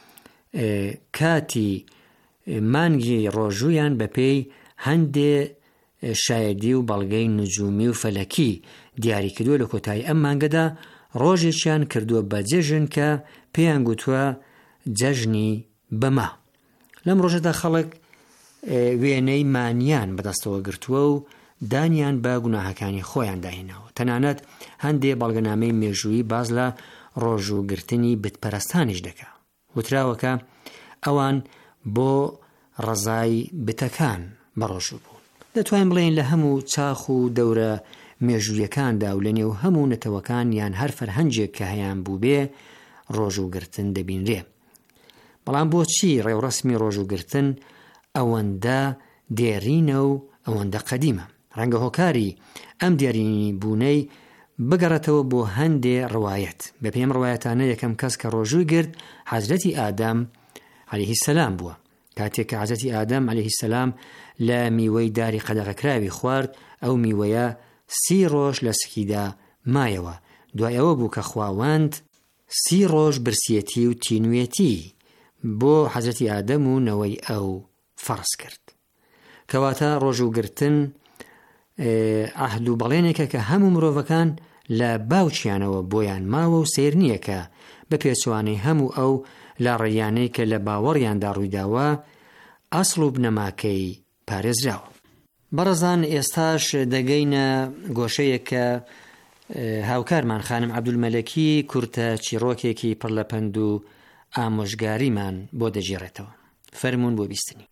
Speaker 5: کاتی مانگی ڕۆژویان بەپێی هەندێ شایدی و بەڵگەی نجومی و فەلەکی دیاری کردووە. لە کۆتایی ئەم مانگەدا ڕۆژێکیان کردووە بە جێژن کە پێیان گوتووە جەژنی بەما. لەم ڕۆژەدا خەڵک وێنەی مانیان بەدەستەوە گرتووە و دانیان بە گوناهەکانی خۆیان داهێناوە. تەنانەت هەندێ بەڵگەنامەی مێژووی باز لە ڕۆژوگرتنی بتپەرستانیش دەکا. وتراوەکە ئەوان بۆ ڕەزای بتەکان بەڕۆژوو بوون. دەتوانین بڵێن لە هەموو چاخ و دەورە مێژوویەکاندا و لە نێو هەموو نەتەوەکان یان هەر فەرهەنگێک کە هەیان بوو بێ ڕۆژوگرتن دەبینرێ. بەڵام بۆچی ڕێوڕەسمی ڕۆژوگرتن ئەوەندە دێرینە و ئەوەندە قەدیمە؟ ڕەنگە هۆکاری ئەم دیارینی بوونەی بگەڕێتەوە بۆ هەندێ ڕوایەت. بە پێم ڕوایەتانە یەکەم کەس کە ڕۆژووی گرت حەزرەتی ئادەم عەلەیهی سەلام بووە. کاتێک کە حەزرەتی ئادەم عەلەیهی سەلام لە میوەی داری قەدەغەکراوی خوارد، ئەو میوەیە 30 ڕۆژ لە سکیدا مایەوە. دوای ئەوە بوو کە خواوەند 30 ڕۆژ برسیەتی و تینوێتی بۆ حەزرەتی ئادەم و نەوەی ئەو فەرز کرد. کەواتە ڕۆژوگرتن ئەهد و بەڵێنێکە کە هەموو مرۆڤەکان لە باوچیانەوە بۆیان ماوە و سیر نییە کە بە پێچوانەی هەموو ئەو لە ڕێیانەی کە لە باوەڕیاندا ڕوویداوە ئەسڵ و بنەماکەی پارێزراوە. بەڕەزان، ئێستاش دەگەینە گۆشەیەک کە هاوکارمان خانم عەبدولمەلەکی کورتە چیرۆکێکی پڕ لە پند و ئامۆژگاریمان بۆ دەگێڕێتەوە. فەرموون بۆ بیستنی.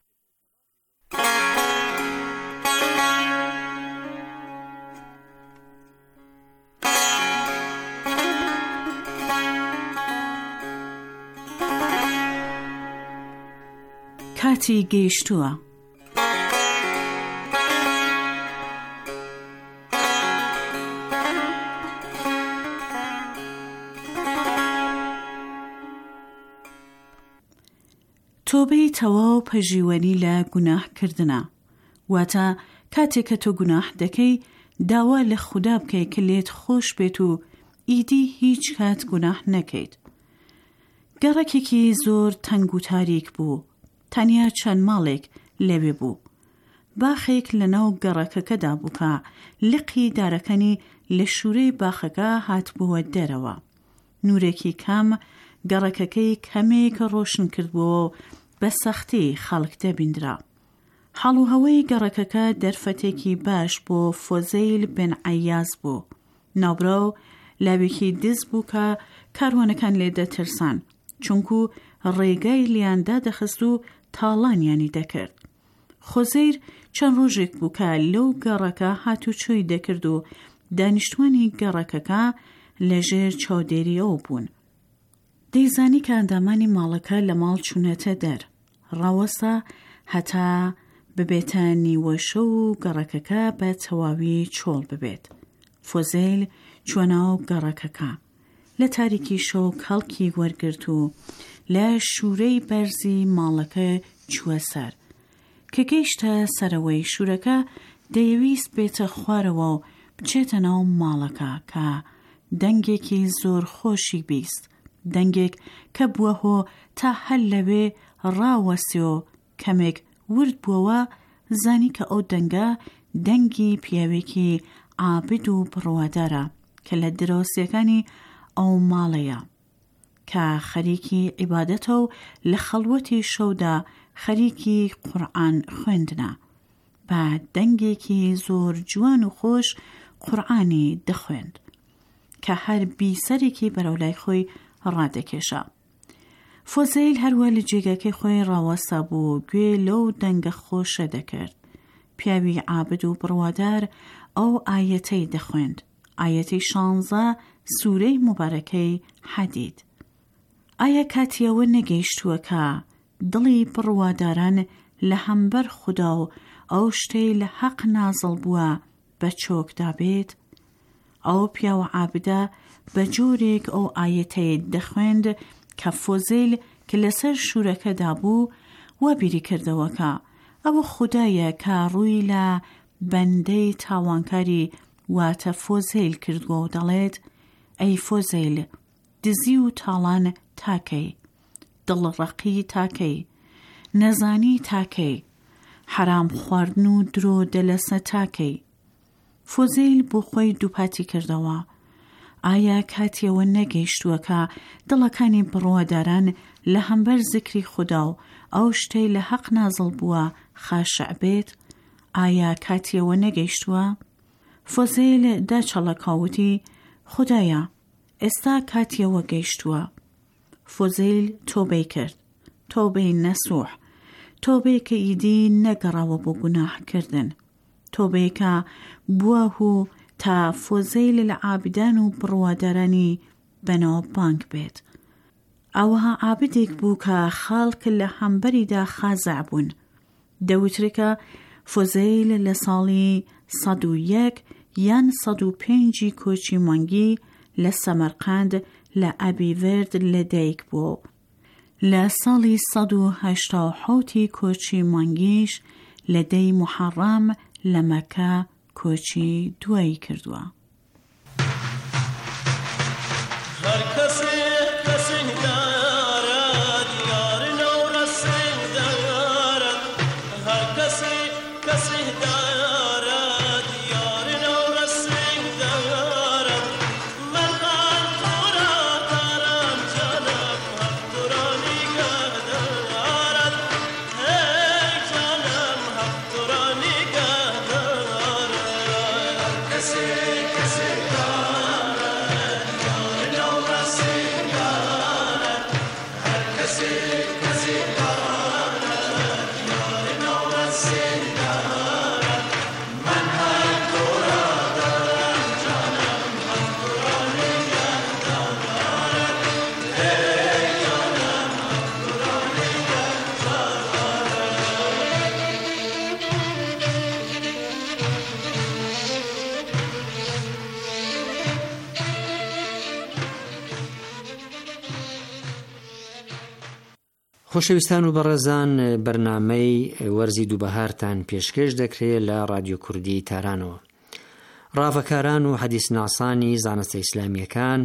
Speaker 15: کاتی گەیشتووە. تۆبەی تەواو پەژیوەنی لە گوناهکردنە، واتە کاتێک کە تۆ گوناح دەکەی داوا لە خودا بکەی کە لێت خۆش بێت و ئیدی هیچ کات گوناح نەکەیت. گەڕەکێکی زۆر تەنگ و تاریک بوو، تەنیا چەند ماڵێک لەوێ بوو. باخێک لە ناو گەڕەکەکەدا بوو کە لقی دارەکەنی لە شوورەی باخەکە هاتبووە دەرەوە. نورێکی کام گەڕەکەکەی کەمێک ڕۆشن کردبووە بە سەختی خەڵک دەبیندرا. هەڵوهەوەی گەڕەکەکە دەرفەتێکی باش بۆ فۆزەیل بن عەیاز بوو. ناوبراو لاوێکی دز بوو کە کاروانەکان لێ دەترسان، چونکو ڕێگای لیاندا دەخست و تاڵانیانی دەکرد. خۆزەیر چەند ڕۆژێک بوو کە لەو گەڕەکە هاتوچۆی دەکرد و دانیشتوانی گەڕەکەکە لەژێر چاودێری ئەو بوون. دەیزانی کە ئەندامانی ماڵەکە لە ماڵ چوونەتە دەر. ڕاوەسا هەتا ببێتە نیوەشە و گەڕەکەکە بە تەواوی چۆڵ ببێت. فۆزەیل چووە ناو گەڕەکەکە. لە تاریکی شەو کەڵکی وەرگرت و لە شوورەی بەرزی ماڵەکە چووە سەر. کە گەیشتە سەرەوەی شوورەکە دەیویست بێتە خوارەوە و بچێتە ناو ماڵەکە کە دەنگێکی زۆر خۆشی بیست. دەنگێک کە بووە هۆ تا هەر لەوێ ڕاوەسی و کەمێک ورد بووەوە زانی کە ئەو دەنگە دەنگی پیاوێکی عابد و بڕوادارە کە لە دراوسێکانی ئەو ماڵەیە.
Speaker 17: کە خەریکی عیبادەتە و لە خەڵوەتی شەودا خەریکی قورئان خوێندنە بە دەنگێکی زۆر جوان و خۆش قورئانی دەخوێند کە هەر بیسەرێکی بەرەولای خۆی ڕادەکێشە. فۆزەیل هەروە لە جێگەکەی خۆی ڕاوەسا بوو گوێ لەو دەنگە خۆشە دەکرد. پیاوی عابد و بڕوادار ئەو ئایەتەی دەخوێند، ئایەتی 16 سوورەی مبارەکەی حەدید. ئایا کاتیەوە نەگەیشتووە کە دڵی بڕواداران لە هەمبەر خودا و ئەو شتەی لە حەق نازڵ بووە بە چۆکدا بێت؟ ئەو پیاوە عابدە بە جۆرێک ئەو ئایەتەی دەخوێند کە فۆزیل کە لەسەر شوورەکەدا بوو وە بیری کردەوە کە ئەوە خودایە کە ڕووی لە بەندەی تاوانکاری واتە فۆزیل کردووە و دەڵێت ئەی فۆزیل دزی و تاڵان تاکەی، دڵڕەقی تاکەی، نەزانی تاکەی، حرام خواردن و درۆ دەلەسە تاکەی. فۆزیل بۆ خۆی دووپاتی کردەوە. ئایا کاتیەوە نەگەیشتووە کە دڵەکانی بڕواداران لە هەمبەر زیکری خوددا و ئەو شتەی لە حەق نازڵ بووە خاشع بێت؟ ئایا کاتیەوە نەگەیشتووە؟ فۆزیل داچەڵەکاوتی خودایە ئێستا کاتیەوە گەیشتووە. فۆزیل تۆبەی کرد، تۆبەی نەسوح، تۆبەی کە ئیدی نەگەڕاوە بۆ گوناحکردن، تۆبەی کە بووە و تا فۆزیل لە عابدان و بڕوادارانی بەنەوە بانگ بێت. ئەوها عابدێک بوو کە خەڵک لە هەمبەریدا خازع بوون. دەوترێکە فۆزیل لە ساڵی 101 یان 105 کۆچی مانگی لە سەمەرقەند لە ئەبیڤێرد لەدایک بوو. لە ساڵی 187 کۆچی مانگیش لە دەی محەڕەم لە مەکە کۆچی دوایی کردووە.
Speaker 5: خۆشەویستان و بەڕێزان، بەرنامەی وەرزی دووبەهارتان پێشکەش دەکرێت لە رادیۆ کوردی تارانەوە. ڕاوەکاران و حەدیثناسانی زانستە ئیسلامیەکان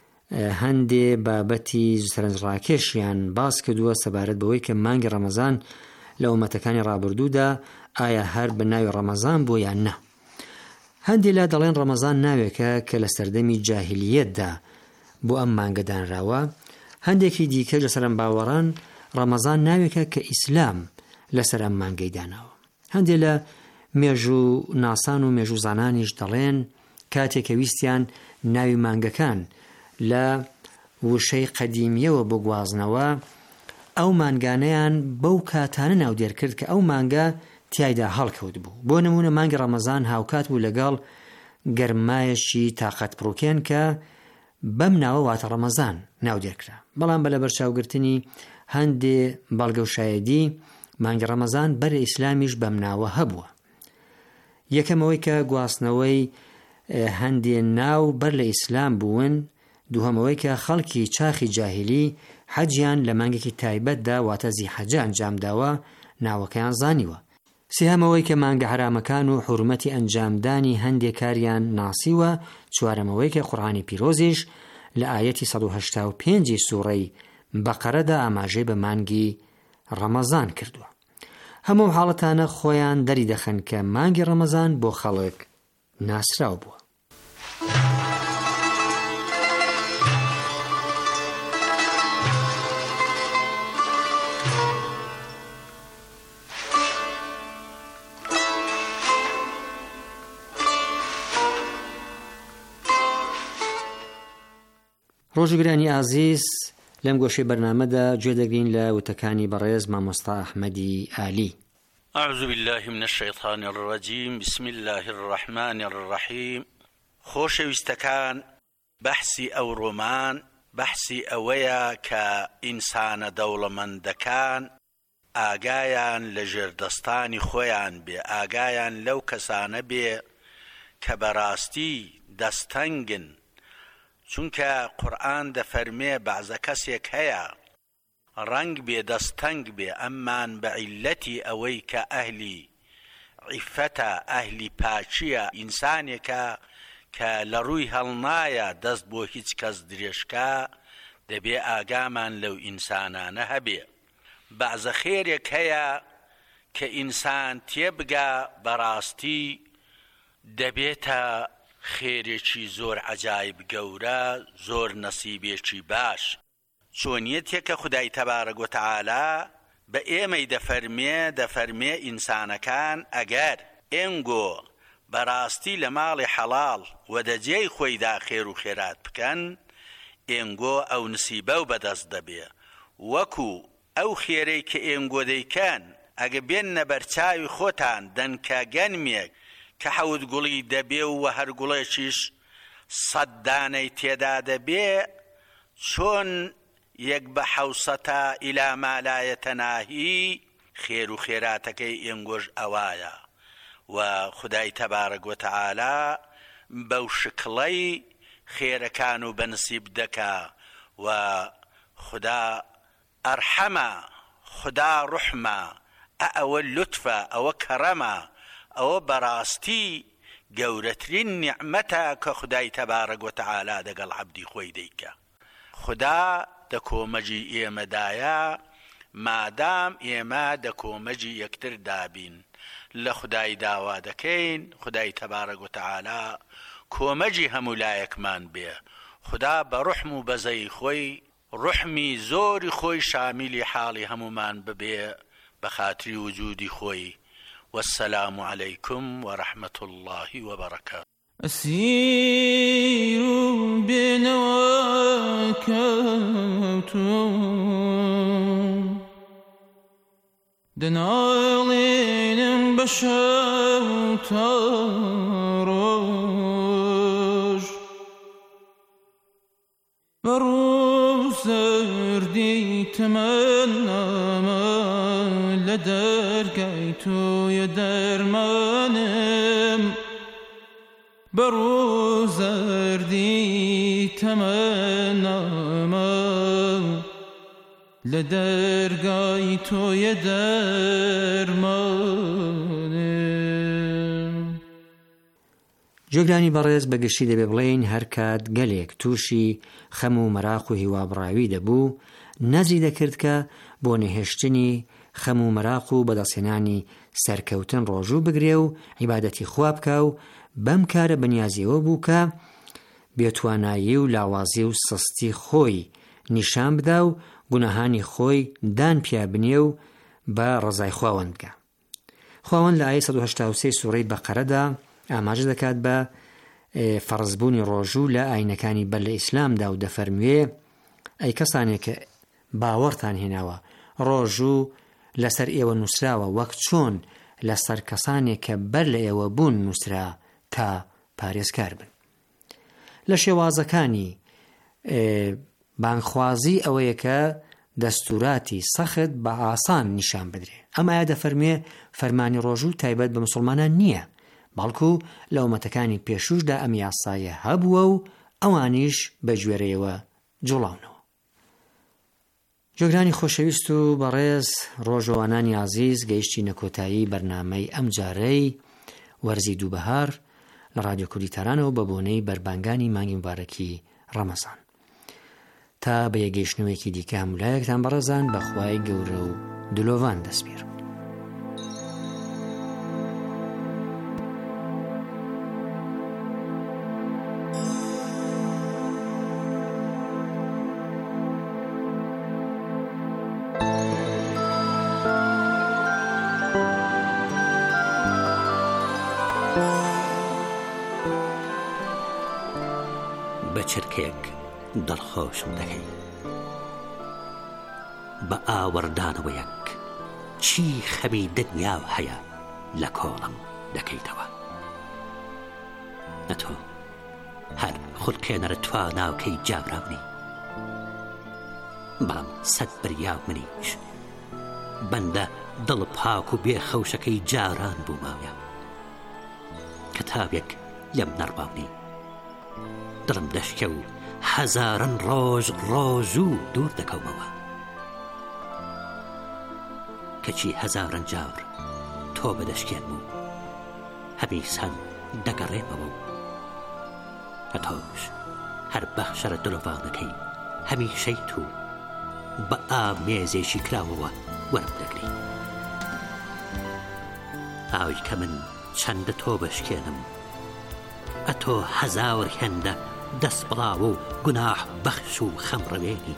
Speaker 5: هەندێ بابەتی سەرنجڕاکێشیان باس کردووە سەبارەت بەوەی کە مانگی ڕەمەزان لە ئومەتەکانی ڕابردوودا ئایا هەر بە ناوی ڕەمەزان بوو یان نە. هەندێک لا دەڵێن ڕەمەزان ناوێکە کە لە سەردەمی جاهیلیەتدا بۆ ئەم مانگەدانراوە. هەندێکی دیکە لە سەرم باوەڕان ڕەمەزان ناوێکە کە ئیسلام لەسەر ئەم مانگەی داناوە. هەندێک لە مێژوو ناسان و مێژوو زانانیش دەڵێن کاتێکە ویستیان ناوی مانگەکان لە وشەی قەدیمیەوە بۆ گوازنەوە ئەو مانگانەیان بەو کاتانە ناودێر کرد کە ئەو مانگە تیایدا هەڵکەوت بوو. بۆ نمونە مانگی ڕەمەزان هاوکات بوو لەگەڵ گەرمایەکی تاقەت پڕۆکێن کە بەم ناوە واتە ڕەمەزان ناودێرکرا. بەڵام بە لە بەرچاوگرتنی هەندێ بەڵگەوشایەدی مانگی ڕەمەزان بەرە ئیسلامیش بەم ناوە هەبووە. یەکەمەوەی کە گواستنەوەی هەندێ ناو بەر لە ئیسلام بوون، دووهەمەوەی کە خەڵکی چاخی جاهیلی حەجیان لە مانگێکی تایبەتدا واتە زیحەجە ئەنجامداوە ناوەکەیان زانیوە. سێهەمەوەی کە مانگە حرامەکان و حورمەتی ئەنجامدانی هەندێک کاریان ناسیوە. چوارەمەوەی کە قورئانی پیرۆزیش لە ئایەتی 185 سوورەی بەقەرەدا ئاماژەی بە مانگی ڕەمەزان کردووە. هەموو حاڵەتانە خۆیان دەری دەخەن کە مانگی ڕەمەزان بۆ خەڵک ناسراو بووە. ڕۆژگرانی ئازیز لەم گۆشەی بەرنامەدا گوێ دەگرین لە وتەکانی بەڕێز مامۆستا ئەحمەدی عالی.
Speaker 18: أعوذ بالله من الشيطان الرجيم بسم الله الرحمن الرحيم. خۆشەویستەکان، بەحسی ئەو ڕۆمان بەحسی ئەوەیە کە ئینسانە دەوڵەمەندەکان ئاگایان لە ژێردەستانی خۆیان بێ، ئاگایان لەو کەسانە بێ کە بەڕاستی دەستەنگن، چونکە قورئان دەفەرمێ بەعزە کەسێک هەیە ڕەنگ بێ دەستەنگ بێ، ئەممان بە عیلەتی ئەوەی کە ئەهلی عیفەتە، ئەهلی پاچیە، ئینسانێکە کە لە ڕووی هەڵنایە دەست بۆ هیچ کەس درێژکە، دەبێ ئاگامان لەو ئینسانانە هەبێ. بەعزە خێرێک هەیە کە ئینسان تێبگا بەڕاستی دەبێتە خێرێکی زۆر عەجایب گەورە، زۆر نەسیبێکی باش. چۆنیەتێکە خودای تەبارەک و تەعالا بە ئێمەی دەفەرمێ ئینسانەکان ئەگەر ئێنگۆ بەڕاستی لە ماڵی حەڵاڵ و دەجێی خۆیدا خێر و خێرات بکەن، ئێنگۆ ئەو نسیبە و بەدەست دەبێ. وەکو ئەو خێرەی کە ئێنگۆ دەیکەن ئەگە بێنە بەرچاوی خۆتان دەنکە گەنمێک کە حەوت گوڵی دەبێ و هەر گوڵێکیش 100 دانەی تێدا دەبێ، چۆن یەک بە 700 ئیلا ما لا یەتەناهی خێر و خێراتەکەی ئێنگۆش ئەوایە. و خودای تەبارەک و تەعالا بەو شکڵەی خێرەکان و بەنسیب دەکا، و خدا ئەرحەمە، خدا ڕحمە، ئەوە لوتفە، ئەوە کەرەمە، ئەوە بەڕاستی گەورەترین نیعمەتە کە خودای تەبارەک و تەعالا دەگەڵ عەبدی خۆی دەیکە. خدا دە کۆمەجی ئێمەدایە، مادام ئێمە دە کۆمەجی یەکتر دابین، لە خودای داوا دەکەین خودای تەبارەک و تەعالا کۆمەجی هەموو لایەکمان بێ. خدا بە ڕحم و بەزەی خۆی، ڕحمی زۆری خۆی شامیلی حاڵی هەمومان ببێ بە خاتری وجودی خۆی. والسلام عليكم ورحمة الله وبركاته.
Speaker 19: أسير بنواكوتو دنالين بشوتاروج بروسردي تمنى لدرقيتو يدرمانم بروزردي تمنى لدرقيتو يدرمانم.
Speaker 5: جۆگرانی بەڕێز بەگشتی دەبێ بڵێن هەر کات گەلێک تووشی خەم و مەراق و هیوابڕاوی دەبوو، نەزی دەکرد کە بۆ نەهێشتنی خەم و مەراق و بەدەستێنانی سەرکەوتن ڕۆژوو بگرێ و عیبادەتی خوا بکە، و بەم کارە بەنیازیەوە بوو کە بێتوانایی و لاوازی و سستی خۆی نیشان بدا و گوناهانی خۆی دان پیا بنێ و بە ڕزای خواوەند بکە. خواوەند لە ئایە 183 سوورەی بەقەرەدا ئاماژە دەکات بە فەرزبوونی ڕۆژوو لە ئاینەکانی بەر لە ئیسلامدا و دەفەرموێ ئەی کەسانێک کە باوەڕتان هێناوە ڕۆژوو لەسەر ئێوە نووسراوە وەک چۆن لەسەر کەسانێک کە بەر لە ئێوە بوون نووسرا تا پارێزکار بن. لە شێوازەکانی بانخوازی ئەوەیە کە دەستوراتی سەخت بە ئاسان نیشان بدرێ. ئەم ئایا دەفەرمێ فەرمانی ڕۆژوو تایبەت بە موسڵمانان نییە، بەڵکو لە ئومەتەکانی پێشوشدا ئەم یاسایە هەبووە و ئەوانیش بە گوێرەیەوە جوڵاونەوە. جۆگرانی خۆشەویست و بەڕێز، ڕۆژەوانانی عزیز، گەیشتینە کۆتایی بەرنامەی ئەم جارەی وەرزی دووبەهار لە رادیۆ کوردی تارانەوە بە بۆنەی بەربانگانی مانگی مبارەکی ڕەمەزان. تا بە یەگەیشتنەوەیەکی دیکە هەمولایەکتان بەڕێزان بەخوای گەورە و دلۆڤان دەسپێر.
Speaker 7: بە چرکێک
Speaker 20: دڵخۆشم دەکەی بە ئاوەردانەوە یەک چی خەمی دنیا هەیە لە کۆڵم دەکەیتەوە نەتۆ هەر خودکێنەرە تواناوکەی جاورامنی بەڵام سەد بریاو منیش بەندە دڵ پاک و بێ خەوشەکەی جاران بووماویە کەتاوێک لێم نەڕباونی دڵم دەشکە و هەزاران ڕۆژ و دوور دەکەومەوە کەچی هەزاران جار تۆ بەدەشکێنم و هەمیسان دەگەڕێمەوە و هەتۆش هەر بەخشەرە دڵۆڤانەکەی هەمیشەی تو بە ئامێزێکی کراوەوە وەرم دەگری ئاوی کە من چەندە تۆ بەشکێنم ئەتۆ هەزار هێندە دەست بڵاو و گوناح بەخش و خەمڕەوێنی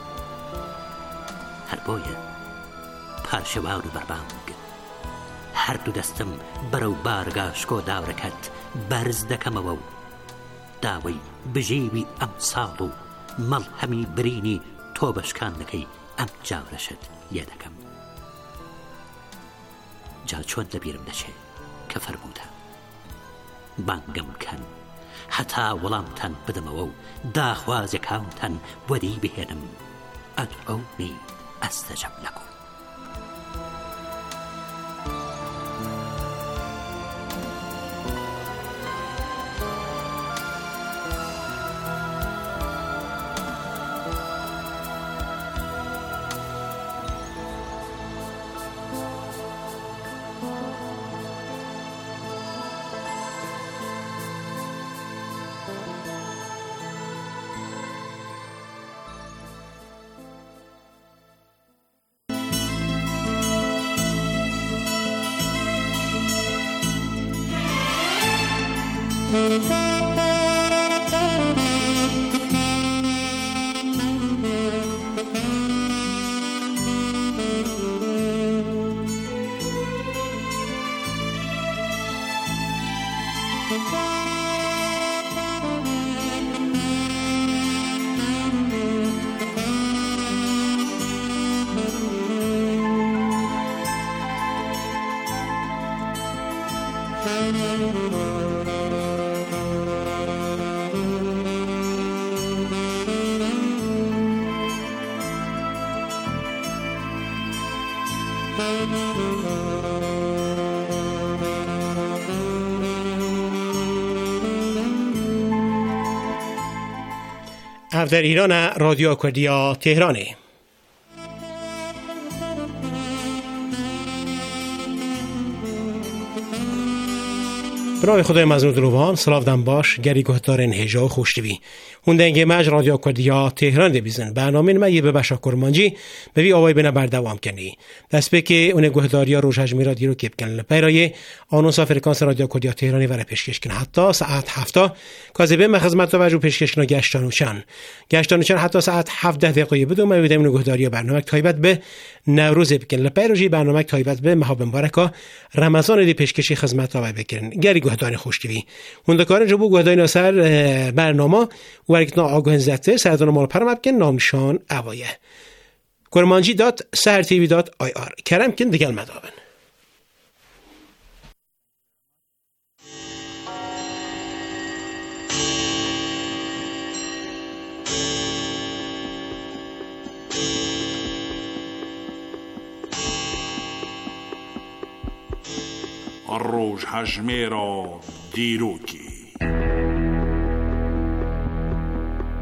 Speaker 20: هەر بۆیە پارشەوان و بەربانگ هەردوو دەستم بەرەو بارگاشکۆ داورەکەت بەرز دەکەمەوە و داوای بژێوی ئەم ساڵ و مەڵ هەمی برینی تۆ بەشکانەکەی ئەم جاورەشت لێ دەکەم جا چۆن لەبیرم دەچێ کە فەرموودە بانگم کەن هەتا وەڵامتان بدەمەوە و داخوازەکانتان وەری بهێنم ئەدعونی ئەستەجەب لەکم
Speaker 21: در ایران رادیو کوردیا تهرانه. برای خدای مزنون دلوان سلاودن باش گری گهتارن هجا و خوشتوی هندنگه مج رادیو کوردیا تهران دبیزن برنامه نمایی به بشا کرمانجی بوی آوای بنا بردوام کنی دست به که اون گهداریا روش هجمی رادیو رو کیب کنن پیرای آنونسا فرکانس رادیو کوردیا تهرانی ور پیشکش کن حتی ساعت 7 کاذبه مخدمت توجه پیشکش کن گشتانوشن حتی ساعت 17 دقیقه بدون موید اون گهداریا برنامه تایبت به نوروز بکن پیروژی برنامه تایبت به ماه مبارکا رمضان دی پیشکشی خدمت آوای بکن گری گهدان خوشتوی هندکار جو بو گهدان سر برنامه ورکتنا آگاهن زده سردان مال پرمت کن نامشان اوایه kurmanji.srtv.ir کرم کن دیگل مدابن
Speaker 22: الروج هجميرا ديروكي